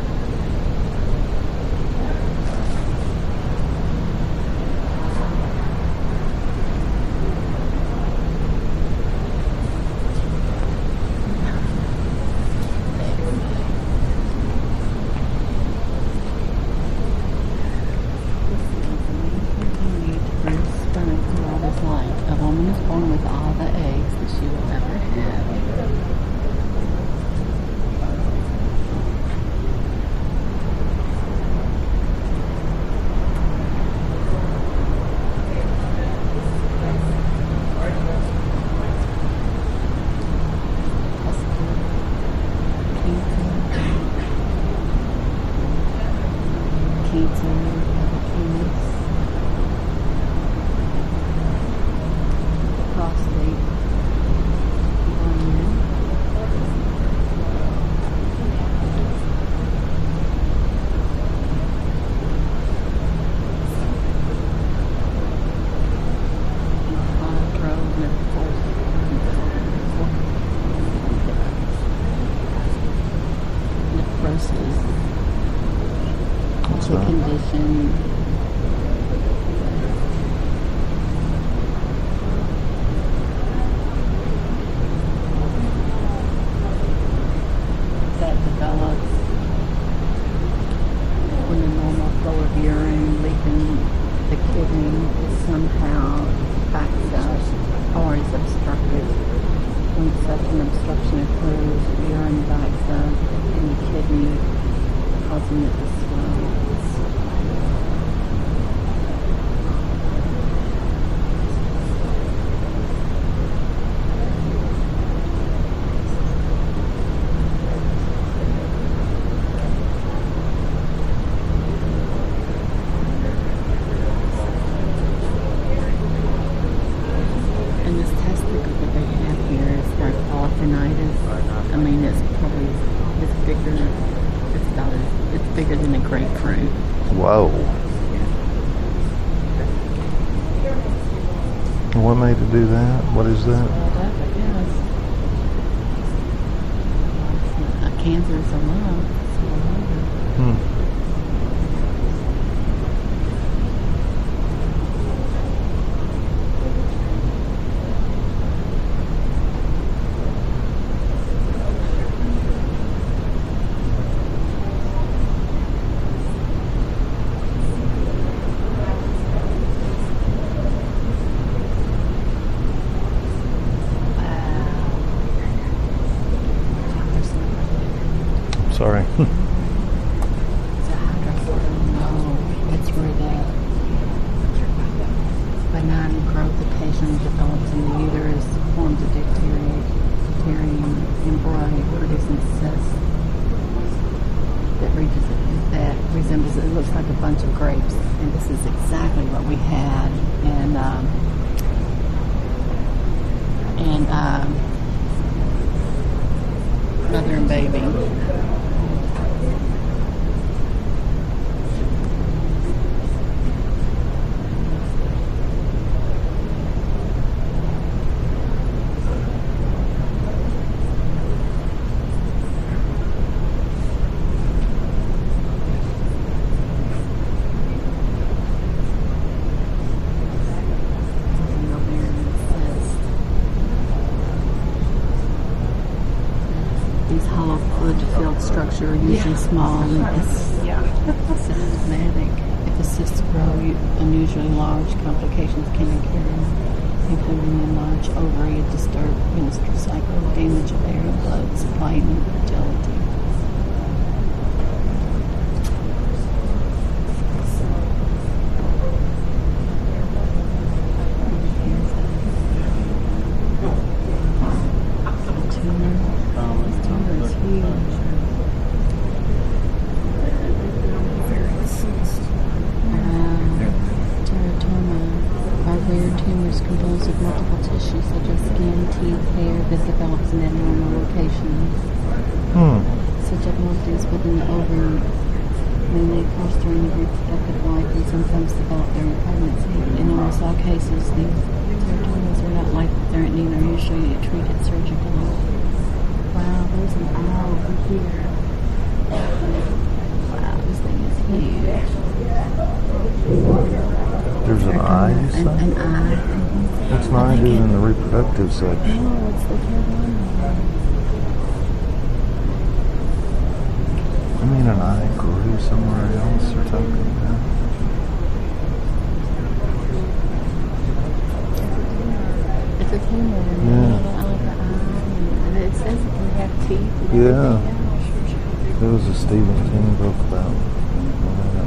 a that? condition. That develops when the normal flow of urine leaving the kidney is somehow backed up or is obstructed. When such an obstruction occurs, urine backs up in the kidney, causing it to swell. And this testicle that they have here is like orphanitis. I mean, it's probably it's bigger. It's about as, it's bigger than a grapefruit. Whoa. And what made it do that? What is that? Swelled up, I guess. A cancer is a lump. Swelled over. Hmm. Sorry. It's a hydrocortisone. No, it's where the benign growth occasionally develops in the uterus, forms a deuterium embryonic producing cyst that reaches that resembles it looks like a bunch of grapes, and this is exactly what we had. And um, and um, mother and baby. These hollow fluid-filled structures are usually small and asymptomatic. If the cysts grow, unusually large complications can occur, including enlarged ovary, a disturbed menstrual cycle, damage of air and blood supply, and infertility. Composed of multiple tissues such as skin, teeth, hair that develops in abnormal locations. Hmm. Such abnormalities within the ovary may may occur during the reproductive life and sometimes develop during pregnancy. In almost all cases, these teratomas are not life-threatening and are usually treated surgically. Wow, there's an eye over here. Wow, this thing is huge. There's an eye, you An, say? an eye. What's an eye doing in the reproductive section? Oh, it's the teratomas. I mean, an eye grew somewhere else or something like that. It's a tumor. Yeah. Like the eye, and it says it can have teeth. And Yeah. everything. There was a Stephen King book about that.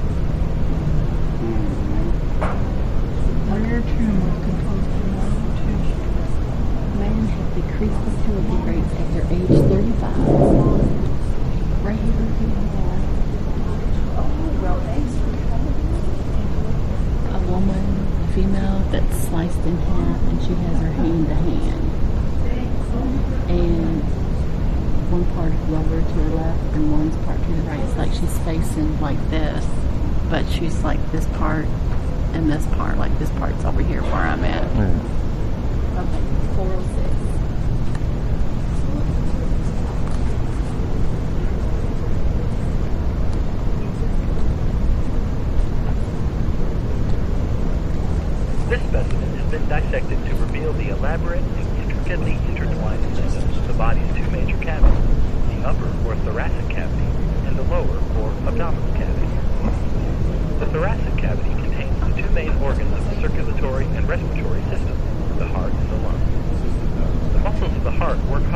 Rare tumor composed of multiple tissues. Man had decreased fertility rates after age thirty-five. Right here, right here. A woman, female, that's sliced in half, and she has her hand to hand. And one part is lower to her left, and one's part to the right. It's like she's facing like this, but she's like this part. And this part, like this part's over here where I'm at. Yeah. Okay, four oh six.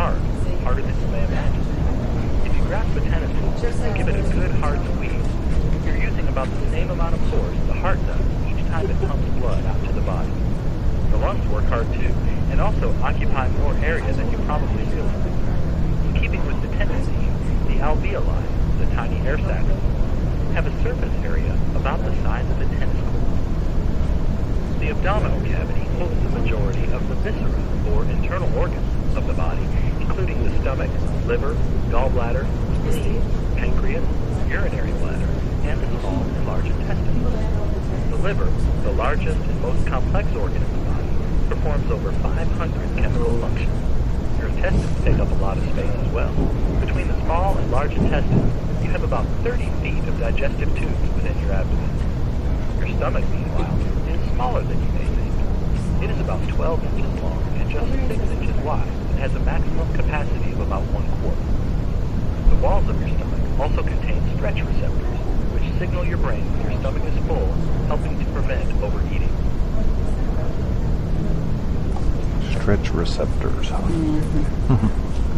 hard, harder than you may imagine. If you grasp a tennis ball and give it a good hard squeeze, you're using about the same amount of force the heart does each time it pumps blood out to the body. The lungs work hard too, and also occupy more area than you probably realize. In keeping with the tendency, the alveoli, the tiny air sacs, have a surface area about the size of a tennis court. The abdominal cavity holds the majority of the viscera, or internal organs, of the body, including the stomach, liver, gallbladder, spleen, pancreas, urinary bladder, and the small and large intestines. The liver, the largest and most complex organ in the body, performs over five hundred chemical functions. Your intestines take up a lot of space as well. Between the small and large intestines, you have about thirty feet of digestive tubes within your abdomen. Your stomach, meanwhile, is smaller than you may think. It is about twelve inches long and just six inches wide and has a maximum capacity of about one quart. The walls of your stomach also contain stretch receptors, which signal your brain when your stomach is full, helping to prevent overeating. Stretch receptors. Mm-hmm.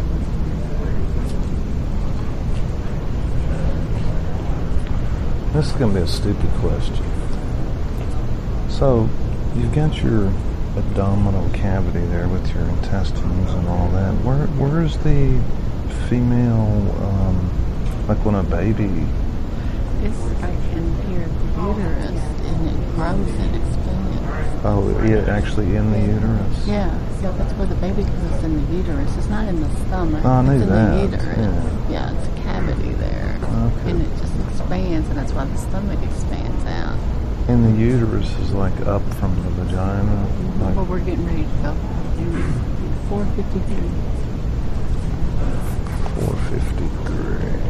This is going to be a stupid question. So, you've got your abdominal cavity there with your intestines and all that. Where, where's the female, um, like when a baby... It's right in here, the uterus, and it grows and expands. Oh, yeah, actually in the uterus? Yeah, so that's where the baby goes, in the uterus. It's not in the stomach. Oh, I knew it's in that. the uterus. Yeah. yeah, it's a cavity there. Okay. And it just expands, and that's why the stomach expands out. And the uterus is like up from the vagina? Like, Well, we're getting ready to go. four fifty-three. four fifty-three.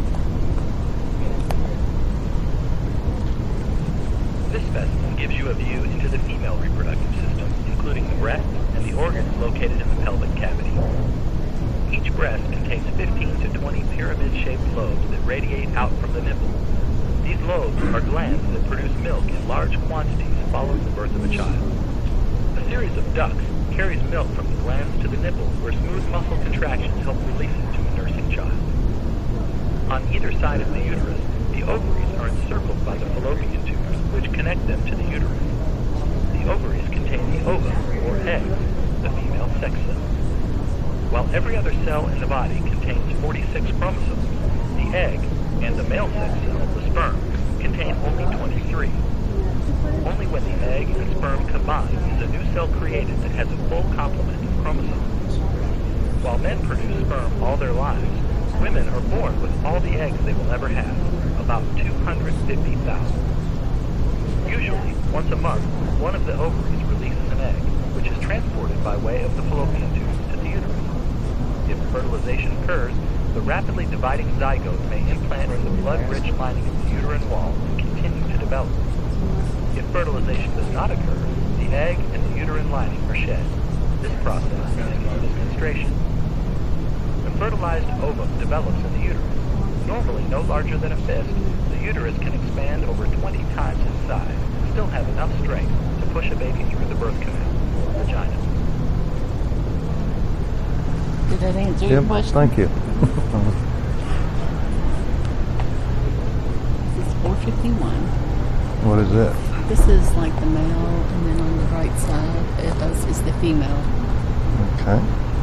This specimen gives you a view into the female reproductive system, including the breast and the organs located in the pelvic cavity. Each breast contains fifteen to twenty pyramid-shaped lobes that radiate out from the nipple. These lobes are glands that produce milk in large quantities following the birth of a child. A series of ducts carries milk from the glands to the nipple, where smooth muscle contractions help release it to a nursing child. On either side of the uterus, the ovaries are encircled by the fallopian tubes, which connect them to the uterus. The ovaries contain the ova, or eggs, the female sex cell. While every other cell in the body contains forty-six chromosomes, the egg and the male sex cell, the sperm, contain only twenty-three. Only when the egg and sperm combine is a new cell created that has a full complement of chromosomes. While men produce sperm all their lives, women are born with all the eggs they will ever have, about two hundred fifty thousand. Usually, once a month, one of the ovaries releases an egg, which is transported by way of the fallopian tubes to the uterus. If fertilization occurs, the rapidly dividing zygote may implant in the blood-rich lining of the uterine wall and continue to develop. If fertilization does not occur, the egg and the uterine lining are shed. This process is known as menstruation. When fertilized ovum develops in the uterus, normally no larger than a fist, the uterus can expand over twenty times its size and still have enough strength to push a baby through the birth canal, or vagina. Did that answer your Yep, question? thank you. This is four fifty-one. What is it? This is like the male, and then on the right side it does, is the female. Okay.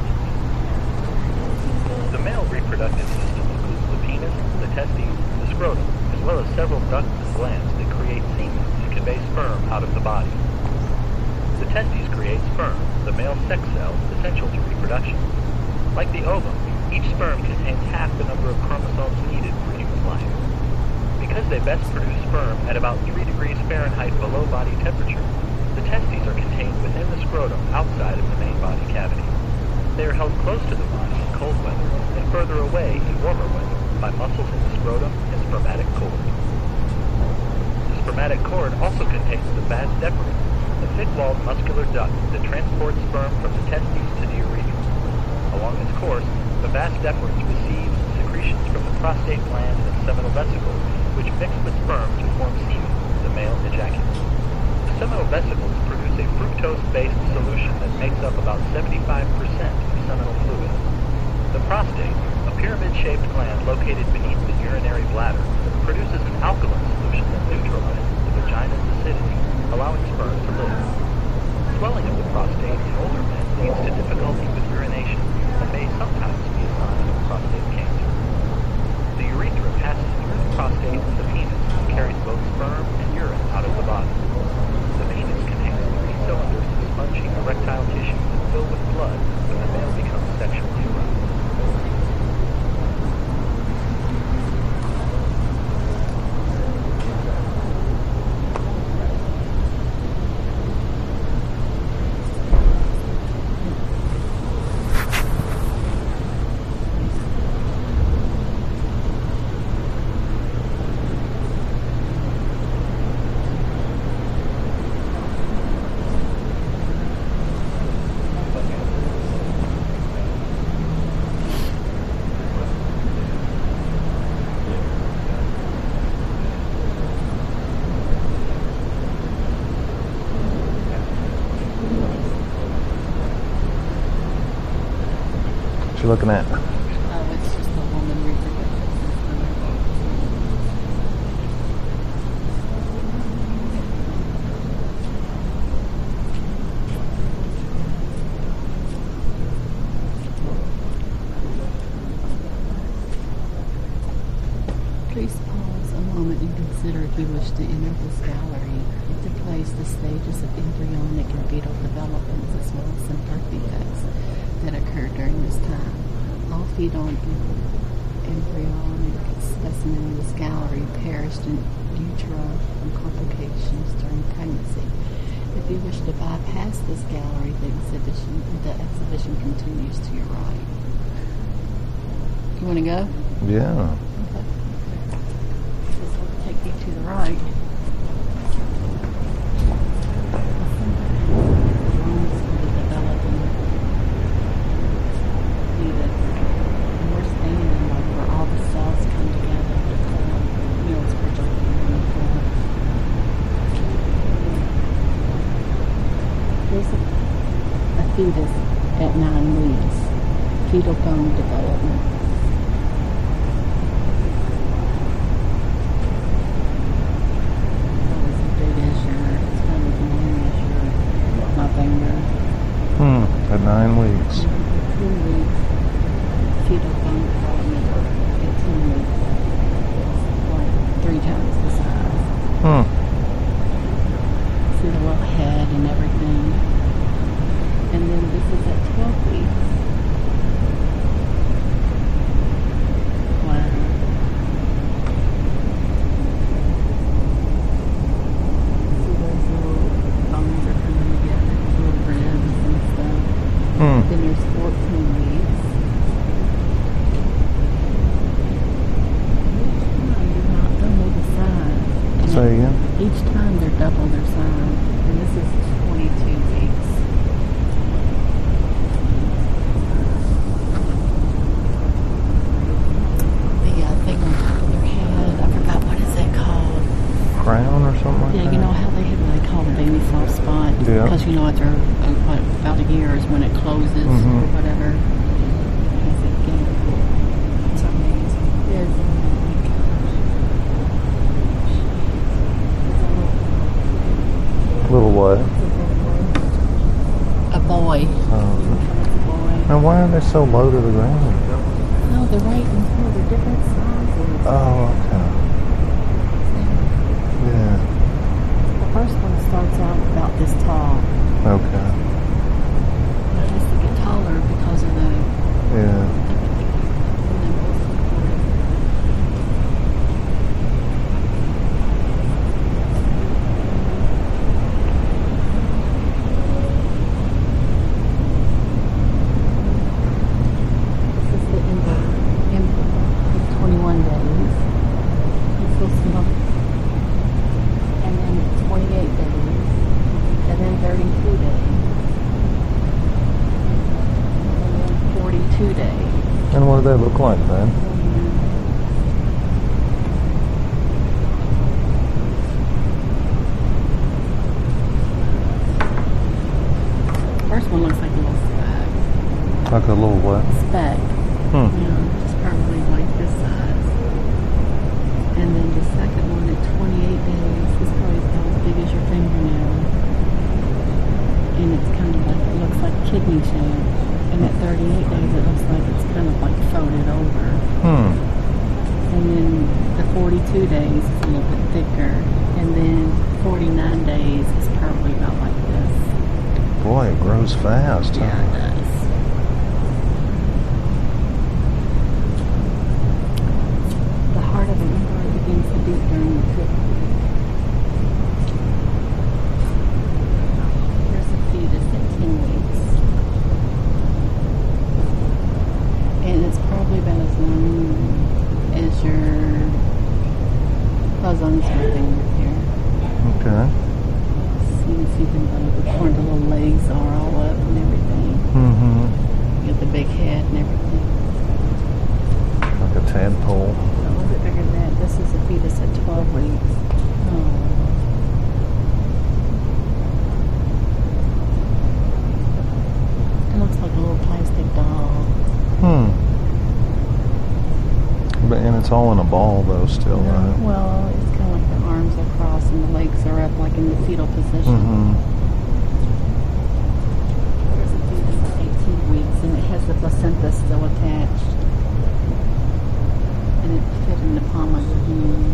The male reproductive system includes the penis, the testes, the scrotum, as well as several ducts and glands that create semen and convey sperm out of the body. The testes create sperm, the male sex cell essential to reproduction. Like the ovum, each sperm contains half the number of chromosomes needed for human life. Because they best produce sperm at about three degrees Fahrenheit below body temperature, the testes are contained within the scrotum outside of the main body cavity. They are held close to the body in cold weather and further away in warmer weather by muscles in the scrotum and spermatic cord. The spermatic cord also contains the vas deferens, a thick-walled muscular duct that transports sperm from the testes to the urethra. Along its course, the vas deferens receives secretions from the prostate gland and seminal vesicles, which mix with sperm to form semen, the male ejaculate. The seminal vesicles produce a fructose-based solution that makes up about seventy-five percent of seminal fluid. prostate, a pyramid-shaped gland located beneath the urinary bladder, produces an alkaline solution that neutralizes the vagina's acidity, allowing sperm to live. Swelling of the prostate in older men leads to difficulty with urination and may sometimes be a sign of prostate cancer. The urethra passes through the prostate and the penis and carries both sperm and urine out of the body. The penis contains three cylinders of spongy erectile tissue that fill with blood when the male becomes sexually aroused. What you looking at? Oh, it's just a woman reproductive system. Please pause a moment and consider if you wish to enter this gallery to place the stages of embryonic and fetal developments as well as some birth defects that occurred during this time. All fetal embryonic specimens in this gallery perished in utero from complications during pregnancy. If you wish to bypass this gallery, the exhibition the exhibition continues to your right. You want to go? Yeah. Okay. This will take you to the right. Fetus at nine weeks, fetal bone development. That was as big as your, it's kind of as long as your, my finger. Hmm, at nine weeks. Two weeks, fetal bone development. At ten weeks, it's like three times the size. Hmm. See the little head and everything. And then this is at twelve weeks. Wow. See those little bones are coming together, little ribs and stuff. Hmm. Then there's fourteen weeks. Each time they're not double the size. And Say again? Each time they're double their size. And this is twenty-two weeks. Crown or something like yeah, that? you know how they have what they call the baby soft spot? Yeah. Because you know after uh, what, about a year is when it closes Mhm. or whatever. Has it again? It's amazing. Yes. Little what? A boy. Oh. A boy. Now why are they so low to the ground? No, they're right in here. They're different sizes. Oh, okay. Yeah. The first one starts out about this tall. Okay. It has to get taller because of the... Yeah. This is the embryo. Embryo. twenty-one days. It's so small. And then twenty-eight days, and then thirty-two days, and then forty-two days. And what do they look like, man? First one looks like a little speck. Like a little what? Speck. Hmm. fifty-two days is a little bit thicker, and then forty-nine days is probably about like this. Boy, it grows fast. Yeah, huh? it does. The heart of an embryo begins to beat during the fifth week. Here's a fetus at ten weeks. And it's probably about as long as your bosoms right there. Okay. So you can see them uh, the where the little legs are all up and everything. Mm-hmm. You got the big head and everything. Like a tadpole. A little bit bigger than that. This is a fetus at twelve weeks. Oh. It looks like a little plastic doll. Hmm. But and it's all in a ball though, still, right? Well, it's kind of like the arms are crossed and the legs are up, like in the fetal position. Mm-hmm. There's a fetus at eighteen weeks, and it has the placenta still attached, and it fit in the palm of your hand.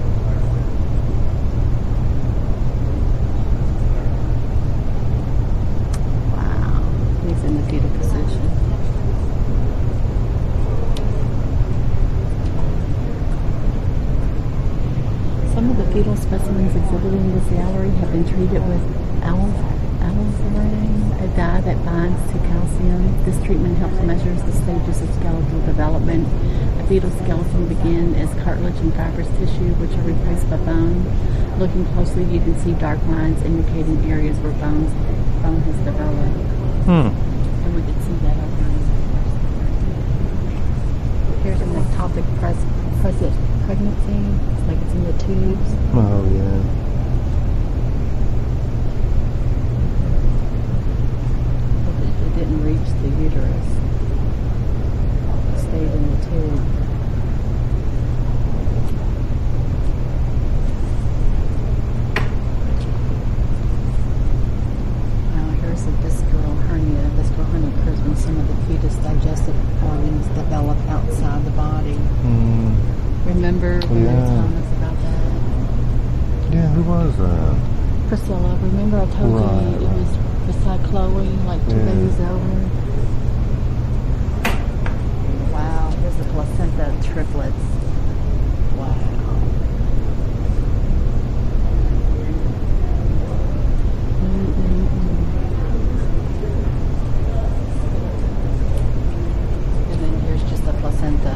Wow, he's in the fetal position. Some of the fetal specimens exhibited in this gallery have been treated with allosarin, a dye that binds to calcium. This treatment helps measure the stages of skeletal development. A fetal skeleton begins as cartilage and fibrous tissue, which are replaced by bone. Looking closely, you can see dark lines indicating areas where bones, bone has developed. Hmm. And we can see that over in here's an ectopic pres- present pregnancy. It's like it's in the tubes. Oh, yeah. But it, it didn't reach the uterus. It stayed in the tube. Now here's a visceral hernia. Visceral hernia occurs when some of the fetus digestive organs develop outside the body. Mm. Remember when they were Yeah. telling us about that? Yeah, who was that? Priscilla, remember I told Right. you it was beside Chloe, like two Yeah. babies over? Wow, here's the placenta triplets. Wow. Mm-mm-mm. And then here's just the placenta.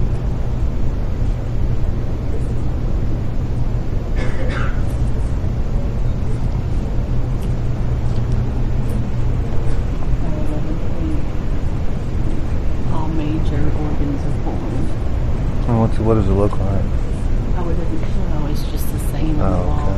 All major organs are formed. Oh, what's, what does it look like? Oh, it doesn't show. It's just the same on the Oh, wall. okay.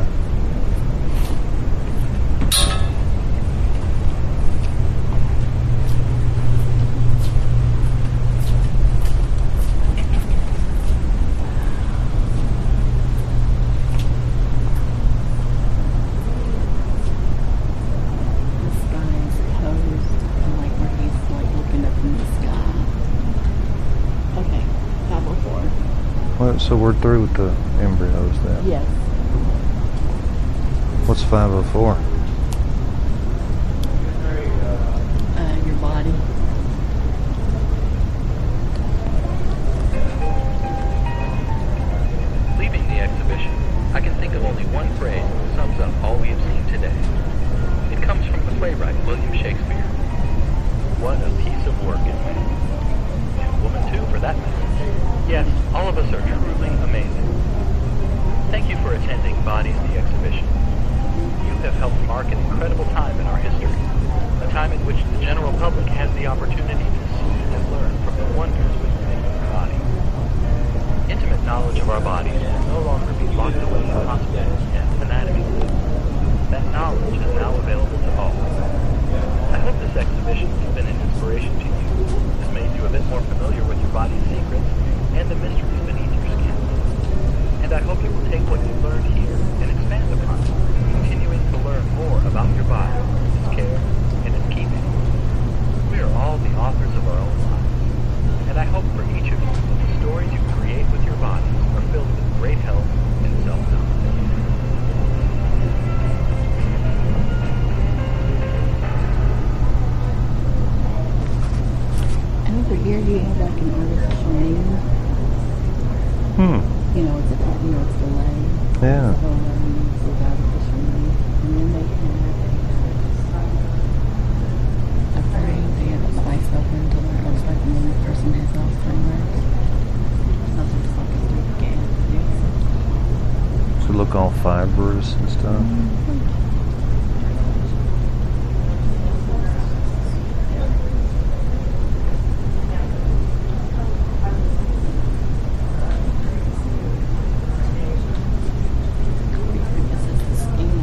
The sky is posed and like where he's like looking up in the sky. Okay, five oh four. Well, so we're through with the embryos then. Yes. What's five oh four? Uh, your body. Leaving the exhibition, I can think of only one phrase that sums up all we have seen today. It comes from the playwright William Shakespeare. What a piece of work it made. And woman too, for that matter. Yes, all of us are truly amazing. Thank you for attending Bodies the Exhibition. You have helped mark an incredible time in our history, a time in which the general public has the opportunity to see and learn from the wonders within the human body. Intimate knowledge of our bodies will no longer be locked away in hospitals and anatomy labs. That knowledge is now available to all. I hope this exhibition has been an inspiration to you, has made you a bit more familiar with your body's secrets and the mysteries beneath your skin. And I hope you will take what you've learned here and expand upon it, continuing to learn more about your body, its care, and its keeping. We are all the authors of our own lives, and I like an artificial knee. Hmm. You know, it's a, you know, it's the leg. Yeah. It's the whole leg, it's the artificial knee. And then they have a brain, they have a slice open to where it looks like when the person has Alzheimer's. Something fucking through the gap. Should look all fibrous and stuff. This is the skin.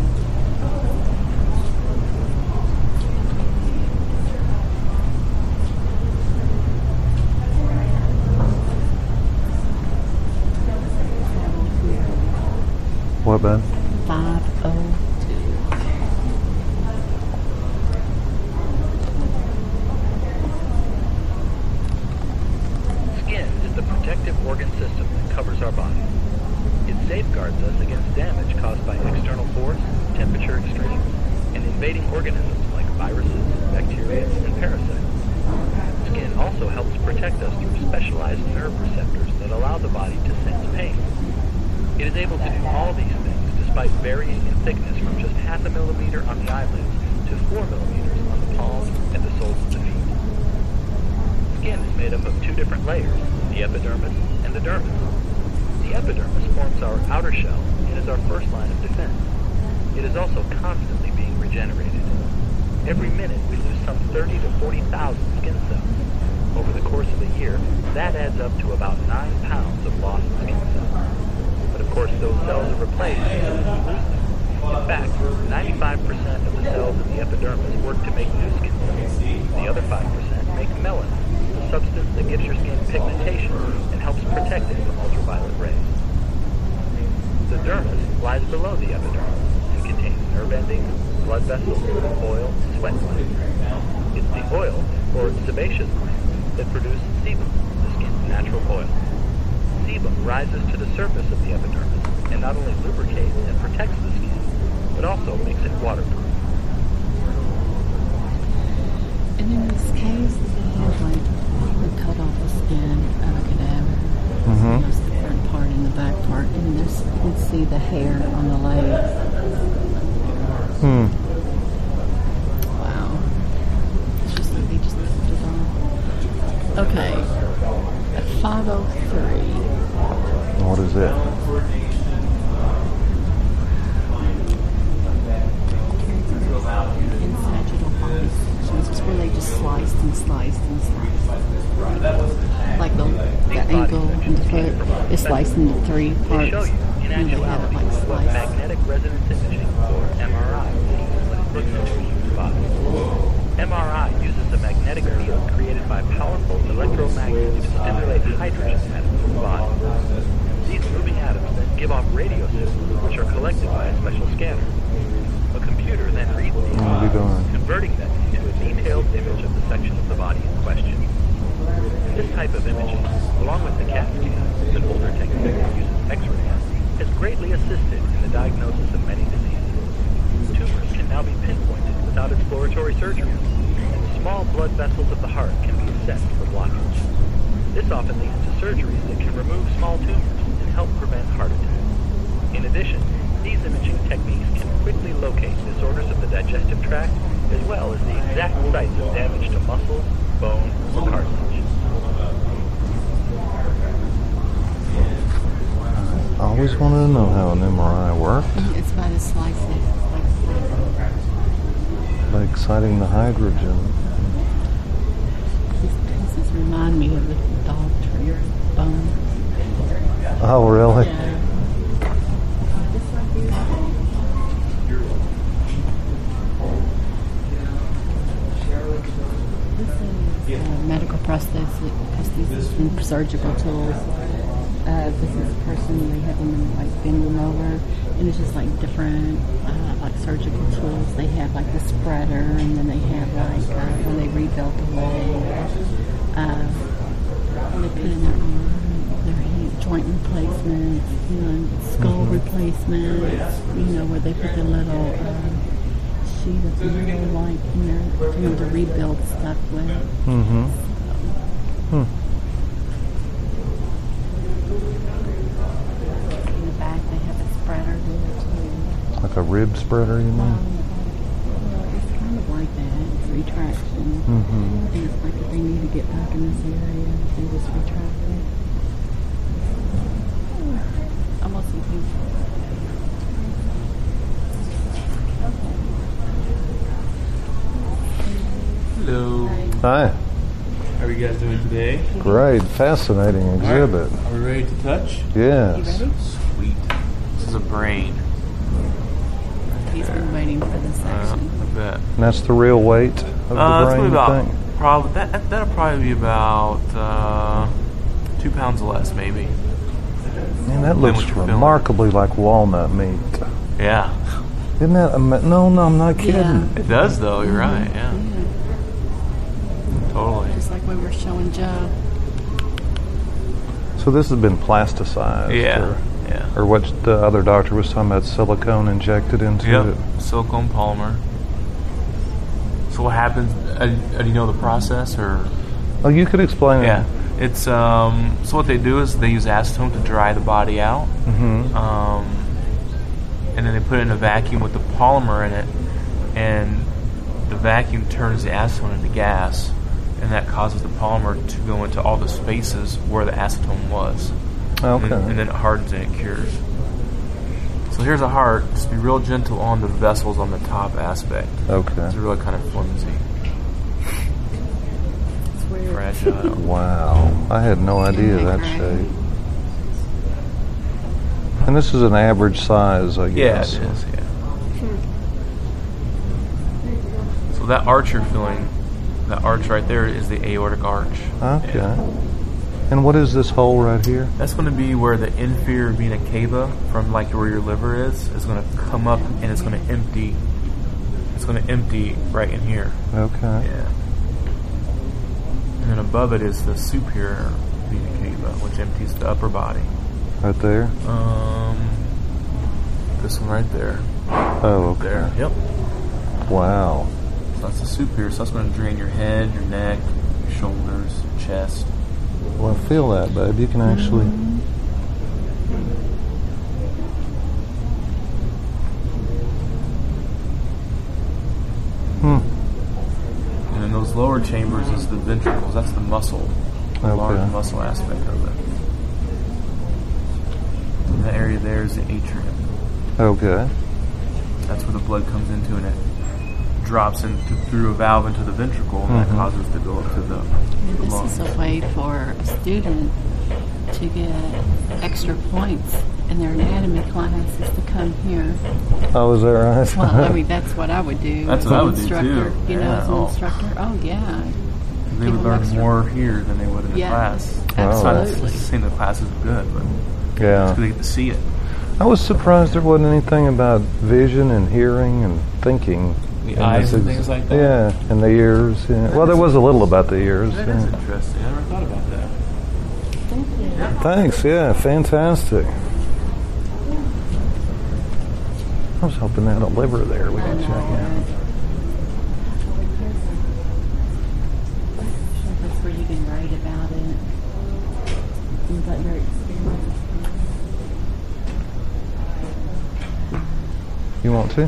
What, bud? five oh two. Skin is the protective organ system that covers our body. It safeguards us against damage caused by external force, temperature extremes, and invading organisms like viruses, bacteria, and parasites. Skin also helps protect us through specialized nerve receptors that allow the body to sense pain. It is able to do all these things despite varying in thickness from just half a millimeter on the eyelids to four millimeters on the palms and the soles of the feet. Skin is made up of two different layers, the epidermis and the dermis. The epidermis forms our outer shell and is our first line of defense. It is also constantly being regenerated. Every minute we lose some thirty to forty thousand skin cells. Over the course of a year, that adds up to about nine pounds of lost skin cells. But of course, those cells are replaced as soon as we lose them. In fact, ninety-five percent of the cells in the epidermis work to make new skin cells. The other five percent make melanin, a substance that gives your skin pigmentation and helps protect it from ultraviolet rays. The dermis lies below the epidermis and contains nerve endings, blood vessels, oil, and sweat glands. It's the oil, or sebaceous glands, that produce sebum, the skin's natural oil. Sebum rises to the surface of the epidermis and not only lubricates and protects the skin, but also makes it waterproof. And in this case, they have like, they cut off the skin of a cadaver. Mm-hmm. There's the front part and the back part, and there's, you can see the hair on the legs. Hmm. Wow. It's just like they just cut it off. Okay. five oh three. What is it? Insagittal body sections. It's where they just sliced and sliced and sliced. Like the, the ankle and the foot is sliced into three They parts. show you, in And they have it actuality, like what sliced. magnetic resonance imaging, or M R I, means when it looks into a human body. M R I uses a magnetic field created by powerful electromagnets to stimulate hydrogen atoms in the body. These moving atoms then give off radio signals, which are collected by a special scanner. A computer then reads these I'll be files, darned. converting them into a detailed image of the section of the body in question. This type of imaging, along with the CAT scan, an older technique that uses X-rays, has greatly assisted in the diagnosis of many diseases. Tumors can now be pinpointed without exploratory surgery, and small blood vessels of the heart can be assessed for blockage. This often leads to surgeries that can remove small tumors and help prevent heart attacks. In addition, these imaging techniques can quickly locate disorders of the digestive tract, as well as the exact sites of damage to muscle, bone, or cartilage. I always wanted to know how an M R I worked. It's by the slices. Like, By exciting the hydrogen. these pieces remind me of the dog tree bone. Oh, really? Yeah. This right here. This is uh, medical prosthesis, prosthesis and surgical tools. Uh, this is a person, they have them like bend them over, and it's just like different uh, like surgical tools. They have like the spreader, and then they have like uh, when they rebuilt the leg, uh, when they put in their arm, their hand, joint replacements, you know, skull replacements, you know, where they put the little uh, sheet of metal, like, you know, you know, to rebuild stuff with. Mm-hmm. Hmm. rib spreader, you mean? Um, well, it's kind of like that. It's retraction. Mm-hmm. And it's like if they need to get back in this area, they just retract it. Almost easy. Hello. Hi. How are you guys doing today? Great. Fascinating exhibit. Are we ready to touch? Yes. Sweet. This is a brain. He's been waiting for this Uh, section. I bet. And that's the real weight of the Uh, it's brain, probably you about think? probably that that'll probably be about uh, two pounds less, maybe. Man, that Than looks what you're feeling. remarkably like walnut meat. Yeah, Isn't that ama- no, no, I'm not kidding. Yeah. it does though. You're right. Yeah, Yeah. totally. Just like we were showing Joe. So this has been plasticized. Yeah, Or, yeah. or what the other doctor was talking about, silicone injected into Yep, it. silicone polymer. So what happens? Uh, do you know the process or? Oh, you could explain Yeah, it. it's um. So what they do is they use acetone to dry the body out. Mm-hmm. Um, and then they put it in a vacuum with the polymer in it, and the vacuum turns the acetone into gas, and that causes the polymer to go into all the spaces where the acetone was. Okay. And, and then it hardens and it cures. So here's a heart. Just be real gentle on the vessels on the top aspect. Okay. It's really kind of flimsy, It's weird. fragile. Wow. I had no idea that Right. shape. And this is an average size, I Yeah, guess. it is. Yeah. So that arch you're feeling, that arch right there is the aortic arch. Okay. Yeah. And what is this hole right here? That's going to be where the inferior vena cava, from like where your liver is, is going to come up and it's going to empty. It's going to empty right in here. Okay. Yeah. And then above it is the superior vena cava, which empties the upper body. Right there? Um, this one right there. Oh, okay. There. Yep. Wow. So that's the superior. So that's going to drain your head, your neck, your shoulders, chest. Well, I feel that, babe. You can actually... Hmm. And in those lower chambers is the ventricles. That's the muscle, the Okay. large muscle aspect of it. And the area there is the atrium. Okay. That's where the blood comes into, and it drops into, through a valve into the ventricle, and that Mhm. causes it to go up to the, And the this lung. is a way for a student to get extra points in their anatomy classes to come here. Oh, is that right? Well, I mean, that's what I would do That's as what I an would do, instructor. too. You know, Yeah, as an oh. instructor. Oh, yeah. They would Give them learn extra- more here than they would in the Yeah, class. It's not absolutely. saying the classes are good, but Yeah. they get to see it. I was surprised there wasn't anything about vision and hearing and thinking. The in eyes this and ex- things like that? Yeah, and the ears. Yeah. Well, there was a little about the ears. That yeah. is interesting. I never thought about that. Thank you. Thanks, yeah, fantastic. I was hoping they had a liver there we could check out. That's where you can write about it. Things about your experience. You want to? And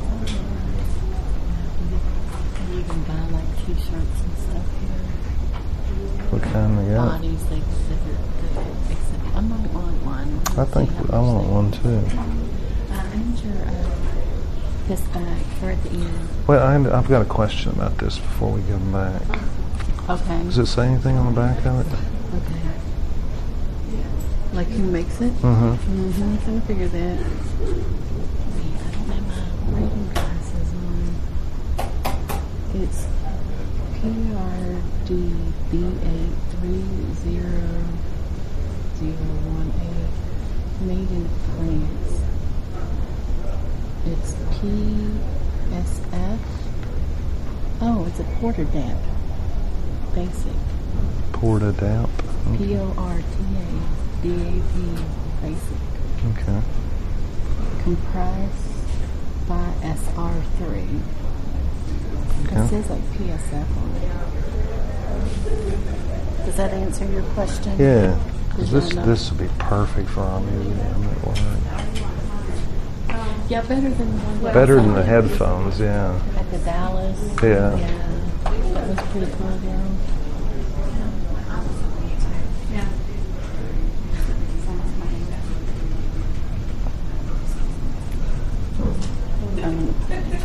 you can buy like t-shirts and stuff here. What kind we got? Bodies, they exhibit, they exhibit. I might want one. I think See how I much want they- one too. Uh, I need your uh, this back for at the end. Well, I, I've got a question about this before we give them back. Okay. Does it say anything on the back of it? Okay. Like who makes it? Mm-hmm. Mm-hmm. I'm trying to figure that. Wait, I don't have my reading glasses on. It's P R D B eight three zero zero one eight, made in France. It's P S F. Oh, it's a Porter Damp. Basic. Porta Damp. P O R T A D A P. Basic. Okay. Compressed by S R three. Okay. It says like P S F on it. Does that answer your question? Yeah. Did 'Cause you this know? this would be perfect for our museum at work. Yeah, better than the one. Better than the headphones, yeah. At the Dallas. Yeah. Yeah. That was pretty cool, girl. Um,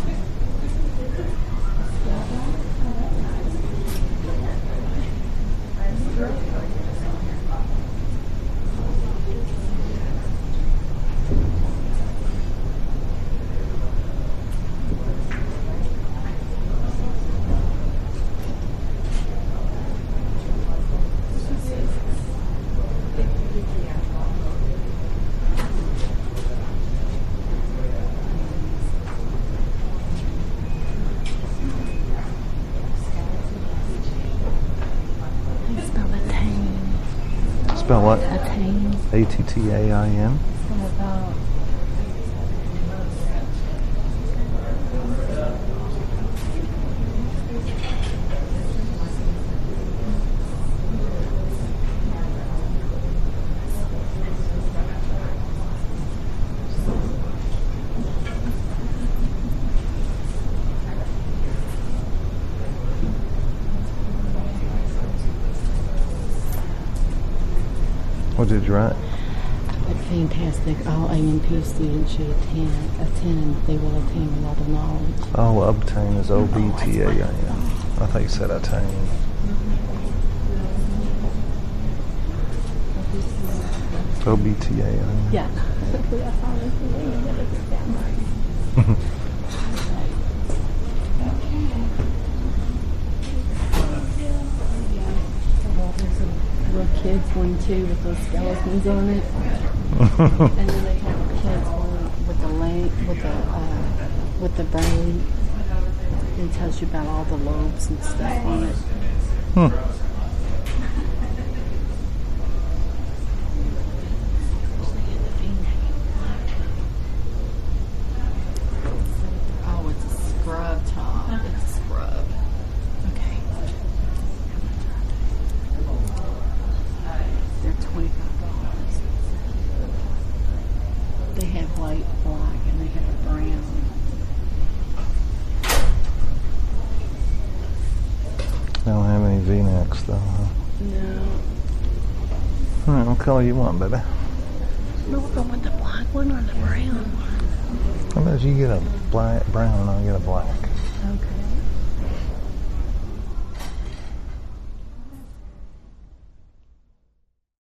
spell attain. Spell what? Attain. A T T A I N. What about? What did you write? But fantastic. All A M P students should attend. Attend. They will attain a lot of knowledge. Oh, obtain is O B T A I N. I thought you said attain. O B T A I N. Yeah. Little kids one too with those skeletons on it, and then they have kids one with the leg, with the uh, with the brain. It tells you about all the lobes and stuff on it. Hmm. Oh, it's a scrub top. It's a scrub. Okay. They're twenty-five dollars. They have white, black, and they have brown. They don't have any V-necks though, huh? No. All right, what color you want, baby? No, I want the black one or the brown one. How about you get a black, brown and I'll get a black? Okay.